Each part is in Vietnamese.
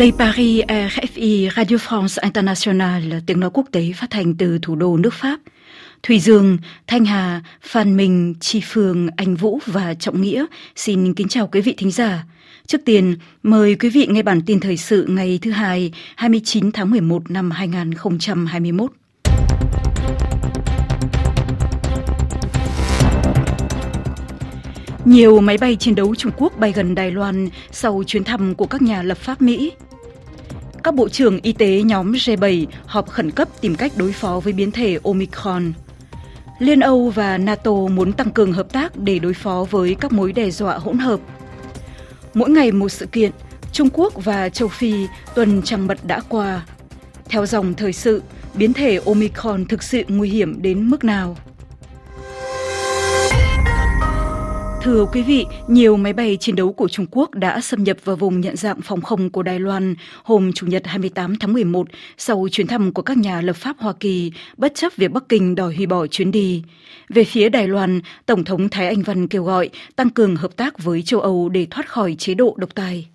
Đây Paris, RFI, Radio France International, tiếng nói quốc tế phát thanh từ thủ đô nước Pháp. Thùy Dương, Thanh Hà, Phan Minh, Chi Phương, Anh Vũ và Trọng Nghĩa xin kính chào quý vị thính giả. Trước tiên, mời quý vị nghe bản tin thời sự ngày thứ Hai, 29 tháng 11 năm 2021. Nhiều máy bay chiến đấu Trung Quốc bay gần Đài Loan sau chuyến thăm của các nhà lập pháp Mỹ. Các bộ trưởng y tế nhóm G7 họp khẩn cấp tìm cách đối phó với biến thể Omicron. Liên Âu và NATO muốn tăng cường hợp tác để đối phó với các mối đe dọa hỗn hợp. Mỗi ngày một sự kiện, Trung Quốc và châu Phi tuần trăng mật đã qua. Theo dòng thời sự, biến thể Omicron thực sự nguy hiểm đến mức nào? Thưa quý vị, nhiều máy bay chiến đấu của Trung Quốc đã xâm nhập vào vùng nhận dạng phòng không của Đài Loan hôm Chủ nhật 28 tháng 11 sau chuyến thăm của các nhà lập pháp Hoa Kỳ, bất chấp việc Bắc Kinh đòi hủy bỏ chuyến đi. Về phía Đài Loan, Tổng thống Thái Anh Văn kêu gọi tăng cường hợp tác với châu Âu để thoát khỏi chế độ độc tài.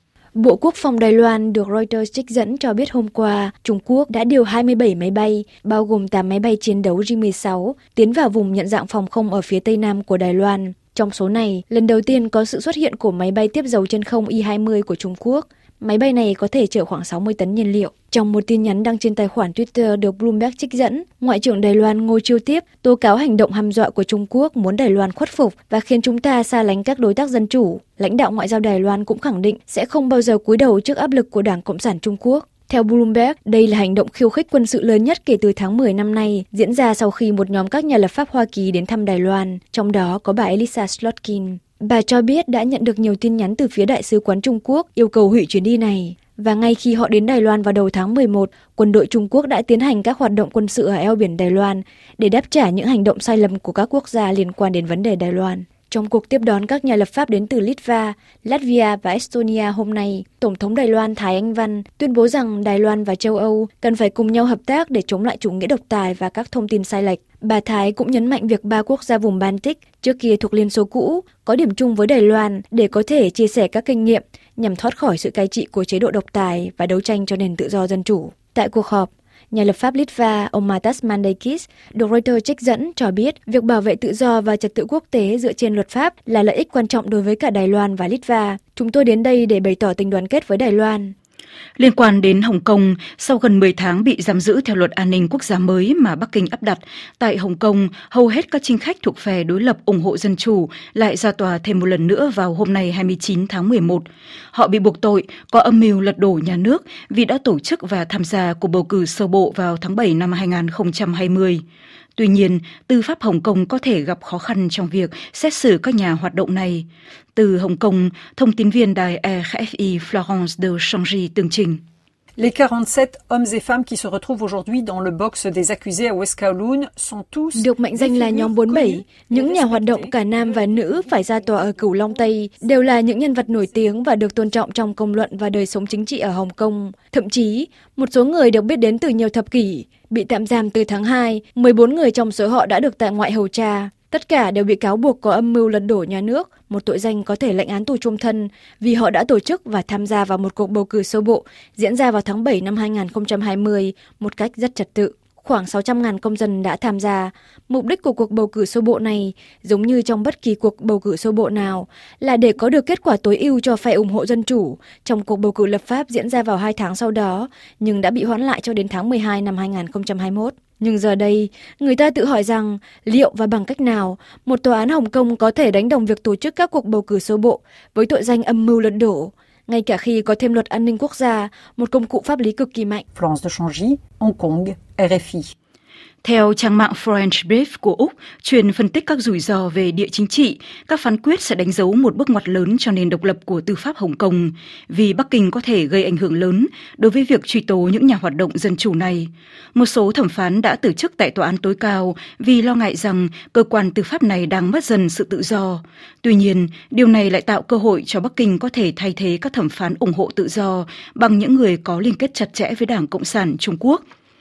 Bộ Quốc phòng Đài Loan được Reuters trích dẫn cho biết hôm qua, Trung Quốc đã điều 27 máy bay, bao gồm 8 máy bay chiến đấu J-16, tiến vào vùng nhận dạng phòng không ở phía tây nam của Đài Loan. Trong số này, lần đầu tiên có sự xuất hiện của máy bay tiếp dầu trên không Y-20 của Trung Quốc. Máy bay này có thể chở khoảng 60 tấn nhiên liệu. Trong một tin nhắn đăng trên tài khoản Twitter được Bloomberg trích dẫn, Ngoại trưởng Đài Loan Ngô Chiêu Tiếp tố cáo hành động hăm dọa của Trung Quốc muốn Đài Loan khuất phục và khiến chúng ta xa lánh các đối tác dân chủ. Lãnh đạo ngoại giao Đài Loan cũng khẳng định sẽ không bao giờ cúi đầu trước áp lực của Đảng Cộng sản Trung Quốc. Theo Bloomberg, đây là hành động khiêu khích quân sự lớn nhất kể từ tháng 10 năm nay, diễn ra sau khi một nhóm các nhà lập pháp Hoa Kỳ đến thăm Đài Loan, trong đó có bà Elisa Slotkin. Bà cho biết đã nhận được nhiều tin nhắn từ phía Đại sứ quán Trung Quốc yêu cầu hủy chuyến đi này. Và ngay khi họ đến Đài Loan vào đầu tháng 11, quân đội Trung Quốc đã tiến hành các hoạt động quân sự ở eo biển Đài Loan để đáp trả những hành động sai lầm của các quốc gia liên quan đến vấn đề Đài Loan. Trong cuộc tiếp đón các nhà lập pháp đến từ Litva, Latvia và Estonia hôm nay, Tổng thống Đài Loan Thái Anh Văn tuyên bố rằng Đài Loan và châu Âu cần phải cùng nhau hợp tác để chống lại chủ nghĩa độc tài và các thông tin sai lệch. Bà Thái cũng nhấn mạnh việc 3 quốc gia vùng Baltic, trước kia thuộc Liên Xô cũ, có điểm chung với Đài Loan để có thể chia sẻ các kinh nghiệm nhằm thoát khỏi sự cai trị của chế độ độc tài và đấu tranh cho nền tự do dân chủ. Tại cuộc họp, nhà lập pháp Litva, ông Matas Mandeikis, được Reuters trích dẫn cho biết việc bảo vệ tự do và trật tự quốc tế dựa trên luật pháp là lợi ích quan trọng đối với cả Đài Loan và Litva. Chúng tôi đến đây để bày tỏ tình đoàn kết với Đài Loan. Liên quan đến Hồng Kông, sau gần 10 tháng bị giam giữ theo luật an ninh quốc gia mới mà Bắc Kinh áp đặt, tại Hồng Kông, hầu hết các chính khách thuộc phe đối lập ủng hộ dân chủ lại ra tòa thêm một lần nữa vào hôm nay 29 tháng 11. Họ bị buộc tội có âm mưu lật đổ nhà nước vì đã tổ chức và tham gia cuộc bầu cử sơ bộ vào tháng 7 năm 2020. Tuy nhiên, tư pháp Hồng Kông có thể gặp khó khăn trong việc xét xử các nhà hoạt động này. Từ Hồng Kông, thông tin viên đài RFI Florence de Changy tường trình. Les 47 hommes et femmes qui se retrouvent aujourd'hui dans le box des accusés à West Kowloon sont tous được mệnh danh là nhóm 47. Những nhà hoạt động cả nam và nữ phải ra tòa ở Cửu Long Tây đều là những nhân vật nổi tiếng và được tôn trọng trong công luận và đời sống chính trị ở Hồng Kông. Thậm chí, một số người được biết đến từ nhiều thập kỷ, bị tạm giam từ tháng 2, 14 người trong số họ đã được tại ngoại hầu tra. Tất cả đều bị cáo buộc có âm mưu lật đổ nhà nước, một tội danh có thể lệnh án tù chung thân vì họ đã tổ chức và tham gia vào một cuộc bầu cử sơ bộ diễn ra vào tháng 7 năm 2020 một cách rất trật tự. Khoảng 600.000 công dân đã tham gia. Mục đích của cuộc bầu cử sơ bộ này, giống như trong bất kỳ cuộc bầu cử sơ bộ nào, là để có được kết quả tối ưu cho phe ủng hộ dân chủ trong cuộc bầu cử lập pháp diễn ra vào 2 tháng sau đó, nhưng đã bị hoãn lại cho đến tháng 12 năm 2021. Nhưng giờ đây, người ta tự hỏi rằng liệu và bằng cách nào một tòa án Hồng Kông có thể đánh đồng việc tổ chức các cuộc bầu cử sơ bộ với tội danh âm mưu lật đổ, ngay cả khi có thêm luật an ninh quốc gia, một công cụ pháp lý cực kỳ mạnh. Florence de Changy, Hong Kong, RFI. Theo trang mạng French Brief của Úc, chuyên phân tích các rủi ro về địa chính trị, các phán quyết sẽ đánh dấu một bước ngoặt lớn cho nền độc lập của tư pháp Hồng Kông, vì Bắc Kinh có thể gây ảnh hưởng lớn đối với việc truy tố những nhà hoạt động dân chủ này. Một số thẩm phán đã từ chức tại tòa án tối cao vì lo ngại rằng cơ quan tư pháp này đang mất dần sự tự do. Tuy nhiên, điều này lại tạo cơ hội cho Bắc Kinh có thể thay thế các thẩm phán ủng hộ tự do bằng những người có liên kết chặt chẽ với Đảng Cộng sản Trung Quốc.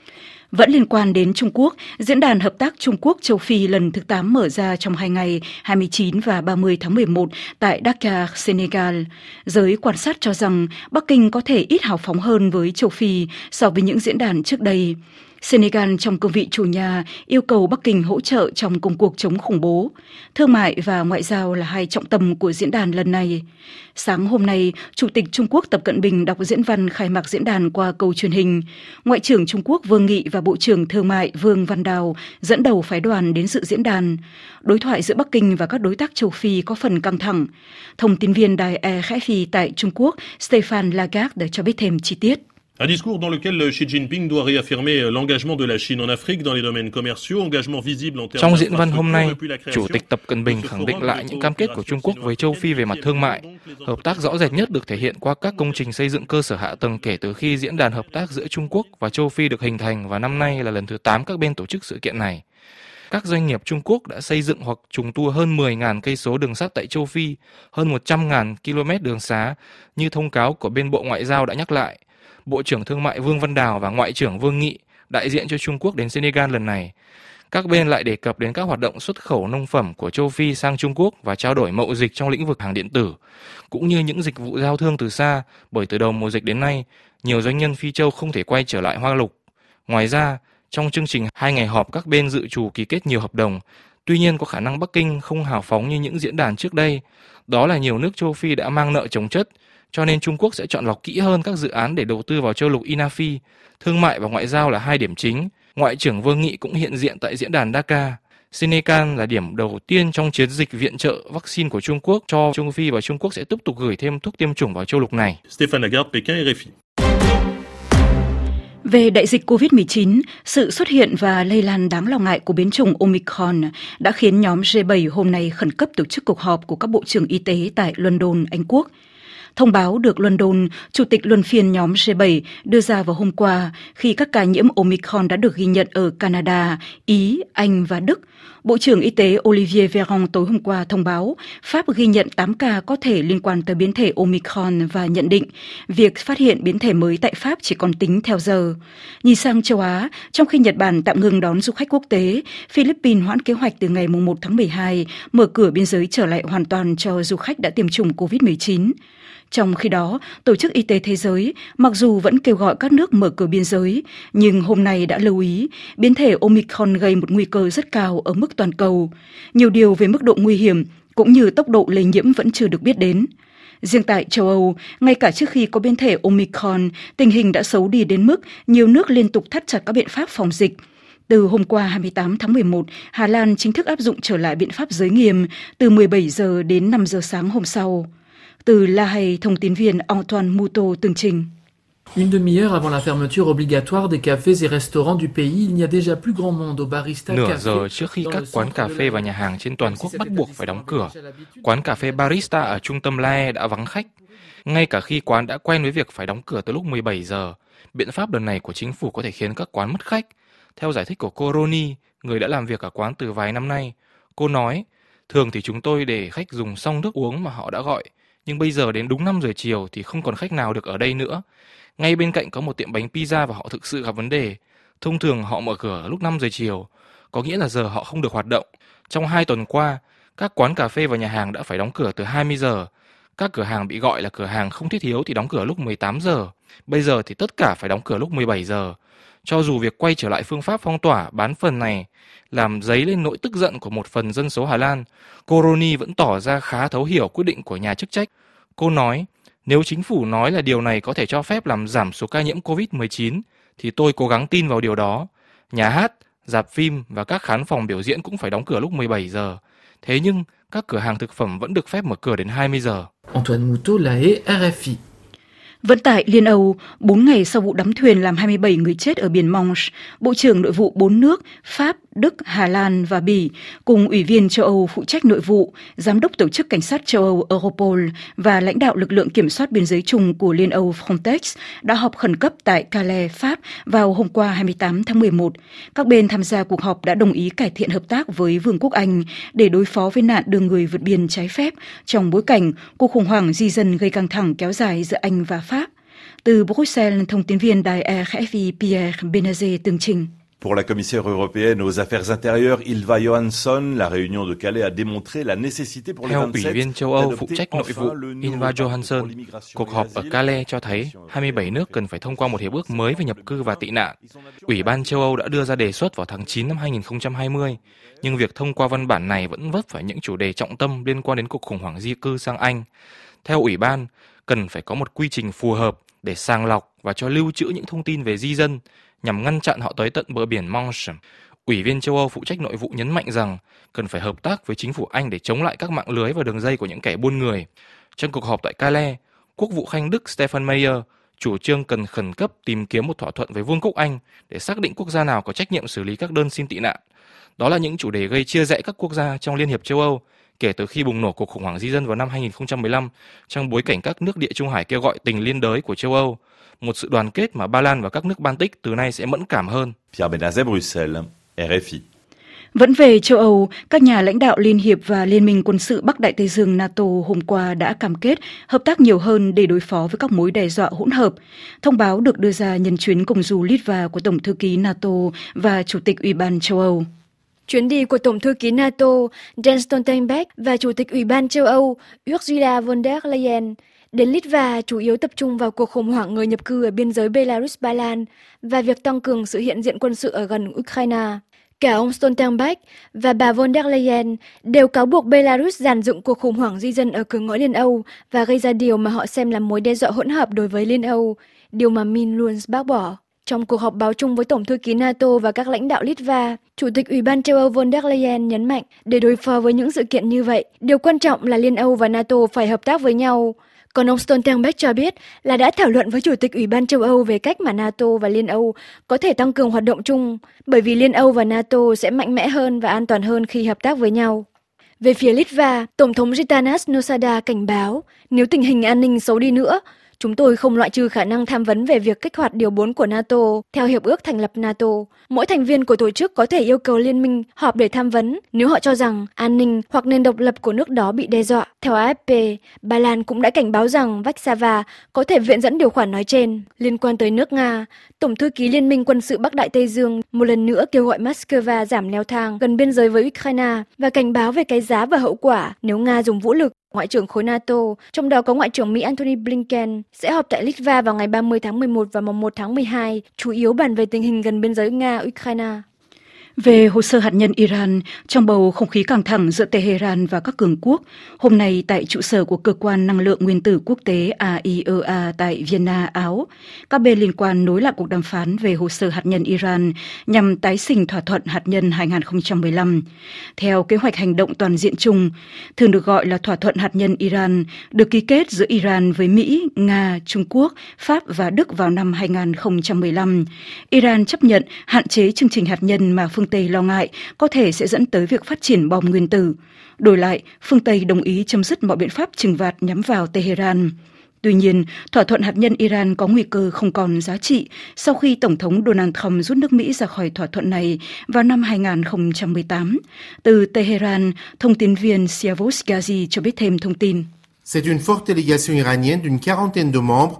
Vẫn liên quan đến Trung Quốc, Diễn đàn Hợp tác Trung Quốc châu Phi lần thứ 8 mở ra trong 2 ngày 29 và 30 tháng 11 tại Dakar, Senegal. Giới quan sát cho rằng Bắc Kinh có thể ít hào phóng hơn với châu Phi so với những diễn đàn trước đây. Senegal trong cương vị chủ nhà yêu cầu Bắc Kinh hỗ trợ trong công cuộc chống khủng bố. Thương mại và ngoại giao là hai trọng tâm của diễn đàn lần này. Sáng hôm nay, Chủ tịch Trung Quốc Tập Cận Bình đọc diễn văn khai mạc diễn đàn qua cầu truyền hình. Ngoại trưởng Trung Quốc Vương Nghị và Bộ trưởng Thương mại Vương Văn Đào dẫn đầu phái đoàn đến dự diễn đàn. Đối thoại giữa Bắc Kinh và các đối tác châu Phi có phần căng thẳng. Thông tin viên đài RFI tại Trung Quốc Stéphane Lagarde cho biết thêm chi tiết. Un discours dans lequel Xi Jinping doit réaffirmer l'engagement de la Chine en Afrique dans les domaines commerciaux, engagement visible en termes. Trong diễn văn hôm nay, Chủ tịch Tập Cận Bình khẳng định lại những cam kết của Trung Quốc với châu Phi về mặt thương mại. Hợp tác rõ rệt nhất được thể hiện qua các công trình xây dựng cơ sở hạ tầng kể từ khi diễn đàn hợp tác giữa Trung Quốc và châu Phi được hình thành và năm nay là lần thứ 8 các bên tổ chức sự kiện này. Các doanh nghiệp Trung Quốc đã xây dựng hoặc trùng tu hơn 10.000 cây số đường sắt tại châu Phi, hơn 100.000 km đường xá, như thông cáo của bên Bộ Ngoại giao đã nhắc lại. Bộ trưởng Thương mại Vương Văn Đào và Ngoại trưởng Vương Nghị đại diện cho Trung Quốc đến Senegal lần này. Các bên lại đề cập đến các hoạt động xuất khẩu nông phẩm của châu Phi sang Trung Quốc và trao đổi mậu dịch trong lĩnh vực hàng điện tử, cũng như những dịch vụ giao thương từ xa, bởi từ đầu mùa dịch đến nay, nhiều doanh nhân Phi châu không thể quay trở lại Hoa Lục. Ngoài ra, trong chương trình 2 ngày họp các bên dự trù ký kết nhiều hợp đồng, tuy nhiên có khả năng Bắc Kinh không hào phóng như những diễn đàn trước đây. Đó là nhiều nước châu Phi đã mang nợ chồng chất, cho nên Trung Quốc sẽ chọn lọc kỹ hơn các dự án để đầu tư vào châu lục Ina Phi. Thương mại và ngoại giao là hai điểm chính. Ngoại trưởng Vương Nghị cũng hiện diện tại diễn đàn Dakar. Senegal là điểm đầu tiên trong chiến dịch viện trợ vaccine của Trung Quốc cho Trung Phi và Trung Quốc sẽ tiếp tục gửi thêm thuốc tiêm chủng vào châu lục này. Stéphane Lagarde, Pékin, RFI. Về đại dịch COVID-19, sự xuất hiện và lây lan đáng lo ngại của biến chủng Omicron đã khiến nhóm G7 hôm nay khẩn cấp tổ chức cuộc họp của các bộ trưởng y tế tại London, Anh Quốc. Thông báo được London, Chủ tịch luân phiên nhóm G7 đưa ra vào hôm qua khi các ca nhiễm Omicron đã được ghi nhận ở Canada, Ý, Anh và Đức. Bộ trưởng Y tế Olivier Véran tối hôm qua thông báo Pháp ghi nhận 8 ca có thể liên quan tới biến thể Omicron và nhận định việc phát hiện biến thể mới tại Pháp chỉ còn tính theo giờ. Nhìn sang châu Á, trong khi Nhật Bản tạm ngừng đón du khách quốc tế, Philippines hoãn kế hoạch từ ngày 1 tháng 12 mở cửa biên giới trở lại hoàn toàn cho du khách đã tiêm chủng COVID-19. Trong khi đó, Tổ chức Y tế Thế giới mặc dù vẫn kêu gọi các nước mở cửa biên giới, nhưng hôm nay đã lưu ý biến thể Omicron gây một nguy cơ rất cao ở mức toàn cầu. Nhiều điều về mức độ nguy hiểm cũng như tốc độ lây nhiễm vẫn chưa được biết đến. Riêng tại châu Âu, ngay cả trước khi có biến thể Omicron, tình hình đã xấu đi đến mức nhiều nước liên tục thắt chặt các biện pháp phòng dịch. Từ hôm qua 28 tháng 11, Hà Lan chính thức áp dụng trở lại biện pháp giới nghiêm từ 17 giờ đến 5 giờ sáng hôm sau. Từ La Hay, thông tin viên Antoine Moutot tường trình. Une demi-heure avant la fermeture obligatoire des cafés et restaurants du pays, il n'y a déjà plus grand monde au barista. Nửa giờ trước khi các quán cà phê và nhà hàng trên toàn quốc bắt buộc phải đóng cửa, quán cà phê Barista ở trung tâm La Hay đã vắng khách. Ngay cả khi quán đã quen với việc phải đóng cửa từ lúc 17 giờ, biện pháp lần này của chính phủ có thể khiến các quán mất khách. Theo giải thích của cô Roni, người đã làm việc ở quán từ vài năm nay, cô nói, thường thì chúng tôi để khách dùng xong nước uống mà họ đã gọi, nhưng bây giờ đến đúng 5 giờ chiều thì không còn khách nào được ở đây nữa. Ngay bên cạnh có một tiệm bánh pizza và họ thực sự gặp vấn đề. Thông thường họ mở cửa lúc 5 giờ chiều, có nghĩa là giờ họ không được hoạt động. Trong 2 tuần qua, các quán cà phê và nhà hàng đã phải đóng cửa từ 20 giờ. Các cửa hàng bị gọi là cửa hàng không thiết yếu thì đóng cửa lúc 18 giờ. Bây giờ thì tất cả phải đóng cửa lúc 17 giờ. Cho dù việc quay trở lại phương pháp phong tỏa bán phần này làm dấy lên nỗi tức giận của một phần dân số Hà Lan, cô Roni vẫn tỏ ra khá thấu hiểu quyết định của nhà chức trách. Cô nói, nếu chính phủ nói là điều này có thể cho phép làm giảm số ca nhiễm COVID-19, thì tôi cố gắng tin vào điều đó. Nhà hát, rạp phim và các khán phòng biểu diễn cũng phải đóng cửa lúc 17 giờ. Thế nhưng, các cửa hàng thực phẩm vẫn được phép mở cửa đến 20 giờ. Antoine Moutot, La Hay, RFI. Vẫn tại Liên Âu, 4 ngày sau vụ đắm thuyền làm 27 người chết ở biển Manche, Bộ trưởng Nội vụ 4 nước Pháp, Đức, Hà Lan và Bỉ cùng Ủy viên châu Âu phụ trách nội vụ, Giám đốc Tổ chức Cảnh sát châu Âu Europol và lãnh đạo lực lượng kiểm soát biên giới chung của Liên Âu Frontex đã họp khẩn cấp tại Calais, Pháp vào hôm qua 28 tháng 11. Các bên tham gia cuộc họp đã đồng ý cải thiện hợp tác với Vương quốc Anh để đối phó với nạn đưa người vượt biên trái phép trong bối cảnh cuộc khủng hoảng di dân gây căng thẳng kéo dài giữa Anh và Pháp. Từ Bruxelles, thông tin viên đài RFI Pierre Benazet tường trình. Pour la commissaire européenne aux affaires intérieures Ylva Johansson, la réunion de Calais a démontré la nécessité pour les 27 Theo Ủy viên châu Âu phụ trách nội vụ Ylva Johansson, cuộc họp ở Calais cho thấy 27 nước cần phải thông qua một hiệp ước mới về nhập cư và tị nạn. Ủy ban châu Âu đã đưa ra đề xuất vào tháng 9 năm 2020, nhưng việc thông qua văn bản này vẫn vấp phải những chủ đề trọng tâm liên quan đến cuộc khủng hoảng di cư sang Anh. Theo Ủy ban, cần phải có một quy trình phù hợp để sàng lọc và cho lưu trữ những thông tin về di dân nhằm ngăn chặn họ tới tận bờ biển Manche. Ủy viên châu Âu phụ trách nội vụ nhấn mạnh rằng cần phải hợp tác với chính phủ Anh để chống lại các mạng lưới và đường dây của những kẻ buôn người. Trong cuộc họp tại Calais, Quốc vụ Khanh Đức Stefan Mayer chủ trương cần khẩn cấp tìm kiếm một thỏa thuận với Vương quốc Anh để xác định quốc gia nào có trách nhiệm xử lý các đơn xin tị nạn. Đó là những chủ đề gây chia rẽ các quốc gia trong Liên hiệp châu Âu kể từ khi bùng nổ cuộc khủng hoảng di dân vào năm 2015 trong bối cảnh các nước Địa Trung Hải kêu gọi tình liên đới của châu Âu, một sự đoàn kết mà Ba Lan và các nước Baltic từ nay sẽ mẫn cảm hơn. Pierre Benazet, Bruxelles, RFI. Vẫn về châu Âu, các nhà lãnh đạo Liên hiệp và Liên minh quân sự Bắc Đại Tây Dương NATO hôm qua đã cam kết hợp tác nhiều hơn để đối phó với các mối đe dọa hỗn hợp. Thông báo được đưa ra nhân chuyến công du Litva của Tổng thư ký NATO và Chủ tịch Ủy ban châu Âu. Chuyến đi của Tổng thư ký NATO Jens Stoltenberg và Chủ tịch Ủy ban châu Âu Ursula von der Leyen đến Litva chủ yếu tập trung vào cuộc khủng hoảng người nhập cư ở biên giới Belarus-Ba Lan và việc tăng cường sự hiện diện quân sự ở gần Ukraine. Cả ông Stoltenberg và bà von der Leyen đều cáo buộc Belarus dàn dựng cuộc khủng hoảng di dân ở cửa ngõ Liên Âu và gây ra điều mà họ xem là mối đe dọa hỗn hợp đối với Liên Âu, điều mà Min luôn bác bỏ. Trong cuộc họp báo chung với Tổng thư ký NATO và các lãnh đạo Litva, Chủ tịch Ủy ban châu Âu von der Leyen nhấn mạnh để đối phó với những sự kiện như vậy, điều quan trọng là Liên Âu và NATO phải hợp tác với nhau. Còn ông Stoltenberg cho biết là đã thảo luận với Chủ tịch Ủy ban châu Âu về cách mà NATO và Liên Âu có thể tăng cường hoạt động chung, bởi vì Liên Âu và NATO sẽ mạnh mẽ hơn và an toàn hơn khi hợp tác với nhau. Về phía Litva, Tổng thống Gitanas Nausėda cảnh báo nếu tình hình an ninh xấu đi nữa, chúng tôi không loại trừ khả năng tham vấn về việc kích hoạt điều 4 của NATO. Theo Hiệp ước thành lập NATO, mỗi thành viên của tổ chức có thể yêu cầu liên minh họp để tham vấn nếu họ cho rằng an ninh hoặc nền độc lập của nước đó bị đe dọa. Theo AFP, Ba Lan cũng đã cảnh báo rằng Warsaw có thể viện dẫn điều khoản nói trên. Liên quan tới nước Nga, Tổng thư ký Liên minh quân sự Bắc Đại Tây Dương một lần nữa kêu gọi Moscow giảm leo thang gần biên giới với Ukraine và cảnh báo về cái giá và hậu quả nếu Nga dùng vũ lực. Ngoại trưởng khối NATO, trong đó có Ngoại trưởng Mỹ Antony Blinken, sẽ họp tại Litva vào ngày 30 tháng 11 và mùng 1 tháng 12, chủ yếu bàn về tình hình gần biên giới Nga-Ukraine. Về hồ sơ hạt nhân Iran, trong bầu không khí căng thẳng giữa Tehran và các cường quốc, hôm nay tại trụ sở của Cơ quan Năng lượng Nguyên tử Quốc tế AIEA tại Vienna, Áo, các bên liên quan nối lại cuộc đàm phán về hồ sơ hạt nhân Iran nhằm tái sinh thỏa thuận hạt nhân 2015. Theo kế hoạch hành động toàn diện chung, thường được gọi là thỏa thuận hạt nhân Iran, được ký kết giữa Iran với Mỹ, Nga, Trung Quốc, Pháp và Đức vào năm 2015. Iran chấp nhận hạn chế chương trình hạt nhân mà phương Tây lo ngại có thể sẽ dẫn tới việc phát triển bom nguyên tử. Đổi lại, phương Tây đồng ý chấm dứt mọi biện pháp trừng phạt nhắm vào Tehran. Tuy nhiên, thỏa thuận hạt nhân Iran có nguy cơ không còn giá trị sau khi Tổng thống Donald Trump rút nước Mỹ ra khỏi thỏa thuận này vào năm 2018. Từ Tehran, thông tin viên Siavosh Ghazi cho biết thêm thông tin. C'est une forte délégation iranienne d'une quarantaine de membres.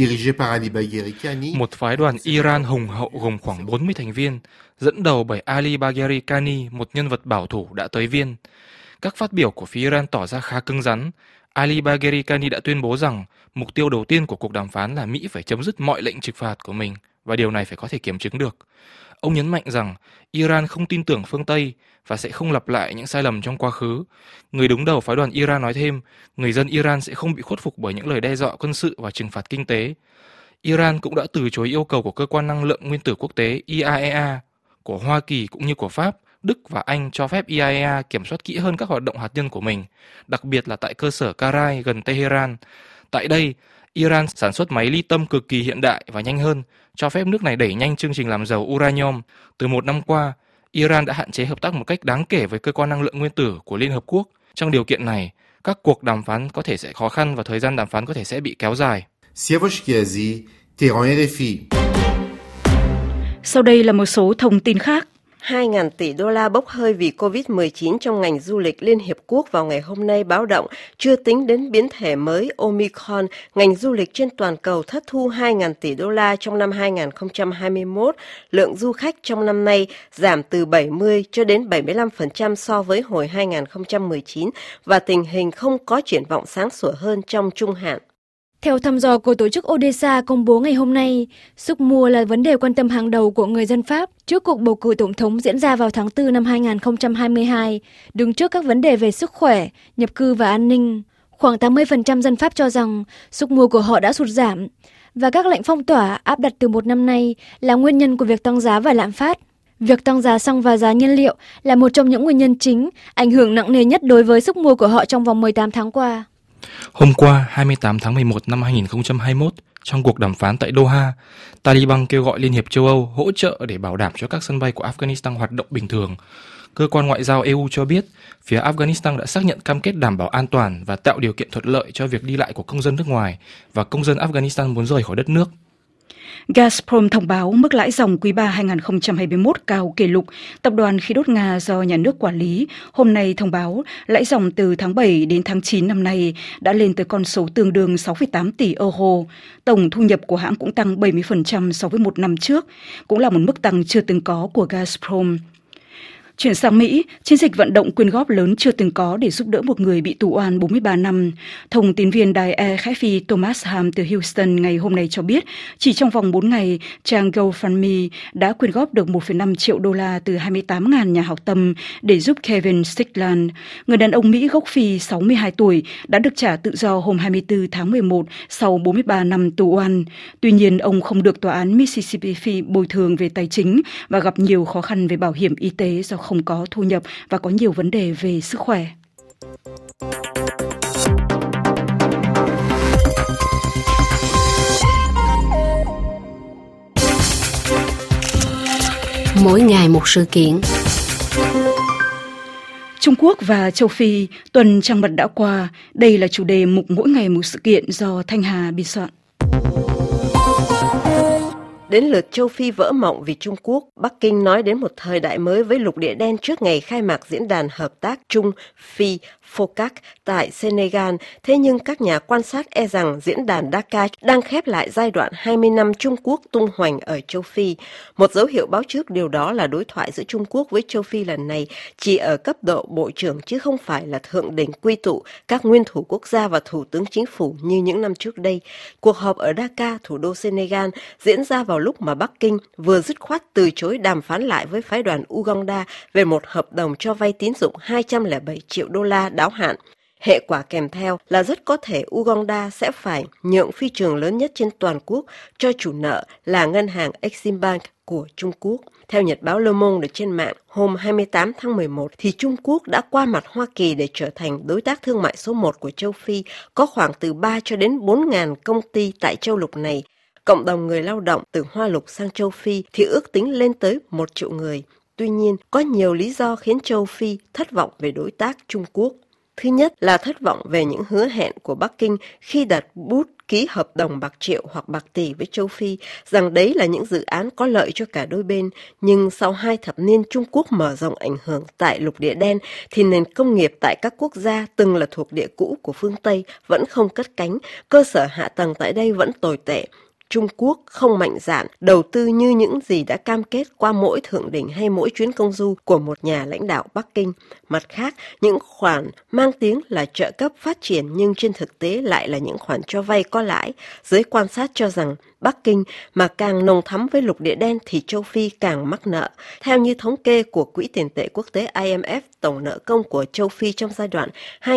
Một phái đoàn Iran hùng hậu gồm khoảng 40 thành viên, dẫn đầu bởi Ali Bagheri Kani, một nhân vật bảo thủ đã tới Viên. Các phát biểu của phía Iran tỏ ra khá cứng rắn. Ali Bagheri Kani đã tuyên bố rằng mục tiêu đầu tiên của cuộc đàm phán là Mỹ phải chấm dứt mọi lệnh trừng phạt của mình, và điều này phải có thể kiểm chứng được. Ông nhấn mạnh rằng Iran không tin tưởng phương Tây và sẽ không lặp lại những sai lầm trong quá khứ. Người đứng đầu phái đoàn Iran nói thêm, người dân Iran sẽ không bị khuất phục bởi những lời đe dọa quân sự và trừng phạt kinh tế. Iran cũng đã từ chối yêu cầu của Cơ quan Năng lượng Nguyên tử Quốc tế IAEA, của Hoa Kỳ cũng như của Pháp, Đức và Anh cho phép IAEA kiểm soát kỹ hơn các hoạt động hạt nhân của mình, đặc biệt là tại cơ sở Karai gần Tehran. Tại đây, Iran sản xuất máy ly tâm cực kỳ hiện đại và nhanh hơn, cho phép nước này đẩy nhanh chương trình làm giàu uranium. Từ một năm qua, Iran đã hạn chế hợp tác một cách đáng kể với Cơ quan Năng lượng Nguyên tử của Liên Hợp Quốc. Trong điều kiện này, các cuộc đàm phán có thể sẽ khó khăn và thời gian đàm phán có thể sẽ bị kéo dài. Siavosh Ghazi, Tehran, RFI. Sau đây là một số thông tin khác. 2.000 tỷ đô la bốc hơi vì COVID-19 trong ngành du lịch Liên Hiệp Quốc vào ngày hôm nay báo động, chưa tính đến biến thể mới Omicron, ngành du lịch trên toàn cầu thất thu 2.000 tỷ đô la trong năm 2021. Lượng du khách trong năm nay giảm từ 70 cho đến 75% so với hồi 2019 và tình hình không có triển vọng sáng sủa hơn trong trung hạn. Theo thăm dò của tổ chức Odessa công bố ngày hôm nay, sức mua là vấn đề quan tâm hàng đầu của người dân Pháp trước cuộc bầu cử tổng thống diễn ra vào tháng 4 năm 2022, đứng trước các vấn đề về sức khỏe, nhập cư và an ninh. Khoảng 80% dân Pháp cho rằng sức mua của họ đã sụt giảm, và các lệnh phong tỏa áp đặt từ một năm nay là nguyên nhân của việc tăng giá và lạm phát. Việc tăng giá xăng và giá nhiên liệu là một trong những nguyên nhân chính ảnh hưởng nặng nề nhất đối với sức mua của họ trong vòng 18 tháng qua. Hôm qua, 28 tháng 11 năm 2021, trong cuộc đàm phán tại Doha, Taliban kêu gọi Liên hiệp châu Âu hỗ trợ để bảo đảm cho các sân bay của Afghanistan hoạt động bình thường. Cơ quan ngoại giao EU cho biết, phía Afghanistan đã xác nhận cam kết đảm bảo an toàn và tạo điều kiện thuận lợi cho việc đi lại của công dân nước ngoài và công dân Afghanistan muốn rời khỏi đất nước. Gazprom thông báo mức lãi dòng quý 3 2021 cao kỷ lục. Tập đoàn khí đốt Nga do nhà nước quản lý hôm nay thông báo lãi dòng từ tháng 7 đến tháng 9 năm nay đã lên tới con số tương đương 6,8 tỷ euro. Tổng thu nhập của hãng cũng tăng 70% so với một năm trước, cũng là một mức tăng chưa từng có của Gazprom. Chuyển sang Mỹ, chiến dịch vận động quyên góp lớn chưa từng có để giúp đỡ một người bị tù oan 43 năm. Thông tín viên đài RFI Thomas Ham từ Houston ngày hôm nay cho biết, chỉ trong vòng 4 ngày, trang GoFundMe đã quyên góp được 1,5 triệu đô la từ 28.000 nhà hảo tâm để giúp Kevin Stickland, người đàn ông Mỹ gốc Phi 62 tuổi, đã được trả tự do hôm 24 tháng 11 sau 43 năm tù oan. Tuy nhiên, ông không được tòa án Mississippi bồi thường về tài chính và gặp nhiều khó khăn về bảo hiểm y tế do không có thu nhập và có nhiều vấn đề về sức khỏe. Mỗi ngày một sự kiện. Trung Quốc và châu Phi, tuần trăng mật đã qua. Đây là chủ đề mục mỗi ngày một sự kiện do Thanh Hà biên soạn. Đến lượt châu Phi vỡ mộng vì Trung Quốc, Bắc Kinh nói đến một thời đại mới với lục địa đen trước ngày khai mạc diễn đàn hợp tác Trung Phi FOCAC tại Senegal. Thế nhưng các nhà quan sát e rằng diễn đàn Dakar đang khép lại giai đoạn 20 năm Trung Quốc tung hoành ở châu Phi. Một dấu hiệu báo trước điều đó là đối thoại giữa Trung Quốc với châu Phi lần này chỉ ở cấp độ bộ trưởng chứ không phải là thượng đỉnh quy tụ các nguyên thủ quốc gia và thủ tướng chính phủ như những năm trước đây. Cuộc họp ở Dakar, thủ đô Senegal, diễn ra vào lúc mà Bắc Kinh vừa dứt khoát từ chối đàm phán lại với phái đoàn Uganda về một hợp đồng cho vay tín dụng 207 triệu đô la đáo hạn. Hệ quả kèm theo là rất có thể Uganda sẽ phải nhượng phi trường lớn nhất trên toàn quốc cho chủ nợ là ngân hàng Eximbank của Trung Quốc. Theo nhật báo Le Monde trên mạng, hôm 28 tháng 11 thì Trung Quốc đã qua mặt Hoa Kỳ để trở thành đối tác thương mại số 1 của châu Phi, có khoảng từ 3 cho đến 4.000 công ty tại châu lục này. Cộng đồng người lao động từ Hoa Lục sang châu Phi thì ước tính lên tới 1 triệu người. Tuy nhiên, có nhiều lý do khiến châu Phi thất vọng về đối tác Trung Quốc. Thứ nhất là thất vọng về những hứa hẹn của Bắc Kinh khi đặt bút ký hợp đồng bạc triệu hoặc bạc tỷ với châu Phi, rằng đấy là những dự án có lợi cho cả đôi bên. Nhưng sau 2 thập niên Trung Quốc mở rộng ảnh hưởng tại lục địa đen, thì nền công nghiệp tại các quốc gia từng là thuộc địa cũ của phương Tây vẫn không cất cánh, cơ sở hạ tầng tại đây vẫn tồi tệ. Trung Quốc không mạnh dạn đầu tư như những gì đã cam kết qua mỗi thượng đỉnh hay mỗi chuyến công du của một nhà lãnh đạo Bắc Kinh. Mặt khác, những khoản mang tiếng là trợ cấp phát triển nhưng trên thực tế lại là những khoản cho vay có lãi. Giới quan sát cho rằng Bắc Kinh mà càng nồng thắm với lục địa đen thì châu Phi càng mắc nợ. Theo như thống kê của Quỹ tiền tệ quốc tế IMF, tổng nợ công của châu Phi trong giai đoạn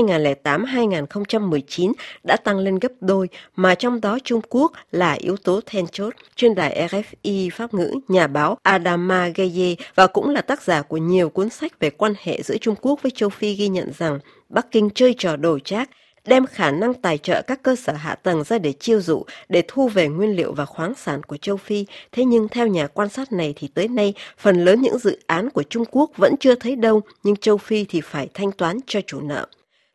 2008-2019 đã tăng lên gấp đôi, mà trong đó Trung Quốc là yếu tố then chốt. Trên đài RFI Pháp ngữ, nhà báo Adama Gueye và cũng là tác giả của nhiều cuốn sách về quan hệ giữa Trung Quốc với châu Phi ghi nhận rằng Bắc Kinh chơi trò đổi trác, đem khả năng tài trợ các cơ sở hạ tầng ra để chiêu dụ, để thu về nguyên liệu và khoáng sản của châu Phi. Thế nhưng theo nhà quan sát này thì tới nay, phần lớn những dự án của Trung Quốc vẫn chưa thấy đâu, nhưng châu Phi thì phải thanh toán cho chủ nợ.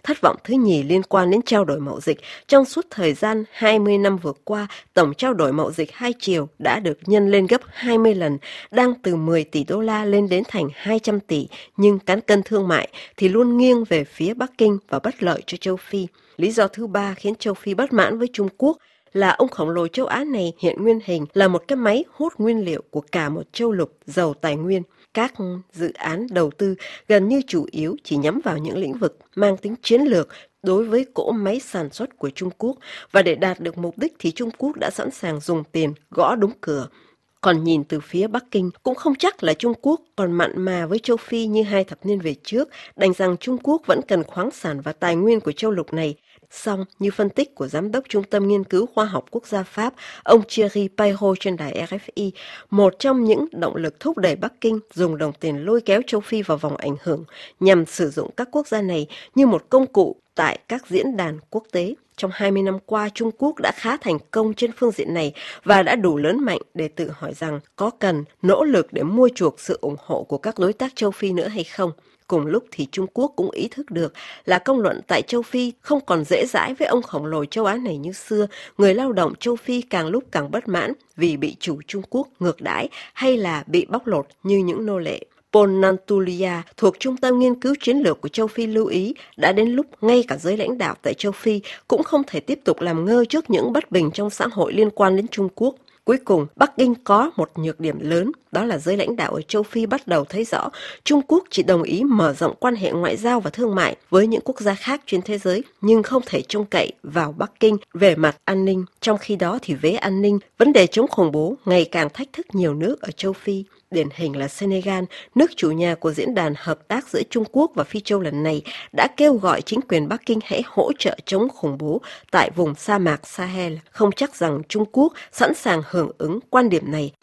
Thất vọng thứ nhì liên quan đến trao đổi mậu dịch. Trong suốt thời gian 20 năm vừa qua, tổng trao đổi mậu dịch hai chiều đã được nhân lên gấp 20 lần, đang từ 10 tỷ đô la lên đến thành 200 tỷ, nhưng cán cân thương mại thì luôn nghiêng về phía Bắc Kinh và bất lợi cho châu Phi. Lý do thứ ba khiến châu Phi bất mãn với Trung Quốc là ông khổng lồ châu Á này hiện nguyên hình là một cái máy hút nguyên liệu của cả một châu lục giàu tài nguyên. Các dự án đầu tư gần như chủ yếu chỉ nhắm vào những lĩnh vực mang tính chiến lược đối với cỗ máy sản xuất của Trung Quốc, và để đạt được mục đích thì Trung Quốc đã sẵn sàng dùng tiền gõ đúng cửa. Còn nhìn từ phía Bắc Kinh, cũng không chắc là Trung Quốc còn mặn mà với châu Phi như 2 thập niên về trước, đành rằng Trung Quốc vẫn cần khoáng sản và tài nguyên của châu lục này. Song, như phân tích của Giám đốc Trung tâm Nghiên cứu Khoa học Quốc gia Pháp, ông Thierry Payrot trên đài RFI, một trong những động lực thúc đẩy Bắc Kinh dùng đồng tiền lôi kéo châu Phi vào vòng ảnh hưởng nhằm sử dụng các quốc gia này như một công cụ tại các diễn đàn quốc tế. Trong 20 năm qua, Trung Quốc đã khá thành công trên phương diện này và đã đủ lớn mạnh để tự hỏi rằng có cần nỗ lực để mua chuộc sự ủng hộ của các đối tác châu Phi nữa hay không. Cùng lúc thì Trung Quốc cũng ý thức được là công luận tại châu Phi không còn dễ dãi với ông khổng lồ châu Á này như xưa. Người lao động châu Phi càng lúc càng bất mãn vì bị chủ Trung Quốc ngược đãi hay là bị bóc lột như những nô lệ. Paul Nantulia thuộc Trung tâm Nghiên cứu Chiến lược của châu Phi lưu ý đã đến lúc ngay cả giới lãnh đạo tại châu Phi cũng không thể tiếp tục làm ngơ trước những bất bình trong xã hội liên quan đến Trung Quốc. Cuối cùng, Bắc Kinh có một nhược điểm lớn, đó là giới lãnh đạo ở châu Phi bắt đầu thấy rõ Trung Quốc chỉ đồng ý mở rộng quan hệ ngoại giao và thương mại với những quốc gia khác trên thế giới, nhưng không thể trông cậy vào Bắc Kinh về mặt an ninh. Trong khi đó thì về an ninh, vấn đề chống khủng bố ngày càng thách thức nhiều nước ở châu Phi. Điển hình là Senegal, nước chủ nhà của diễn đàn hợp tác giữa Trung Quốc và Phi Châu lần này, đã kêu gọi chính quyền Bắc Kinh hãy hỗ trợ chống khủng bố tại vùng sa mạc Sahel. Không chắc rằng Trung Quốc sẵn sàng hưởng ứng quan điểm này.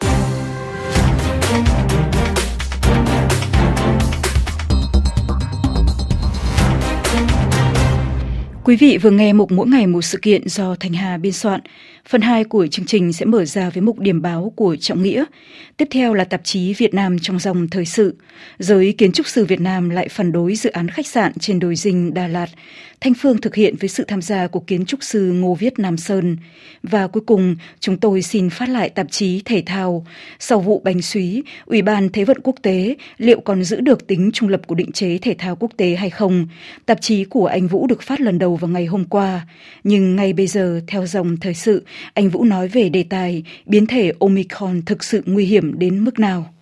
Quý vị vừa nghe mục Mỗi ngày một sự kiện do Thanh Hà biên soạn. Phần 2 của chương trình sẽ mở ra với mục điểm báo của Trọng Nghĩa. Tiếp theo là tạp chí Việt Nam trong dòng thời sự. Giới kiến trúc sư Việt Nam lại phản đối dự án khách sạn trên đồi Dinh, Đà Lạt. Thanh Phương thực hiện với sự tham gia của kiến trúc sư Ngô Viết Nam Sơn. Và cuối cùng, chúng tôi xin phát lại tạp chí Thể thao. Sau vụ bánh súy, Ủy ban Thế vận Quốc tế liệu còn giữ được tính trung lập của định chế thể thao quốc tế hay không? Tạp chí của anh Vũ được phát lần đầu vào ngày hôm qua. Nhưng ngay bây giờ, theo dòng thời sự, anh Vũ nói về đề tài biến thể Omicron thực sự nguy hiểm đến mức nào.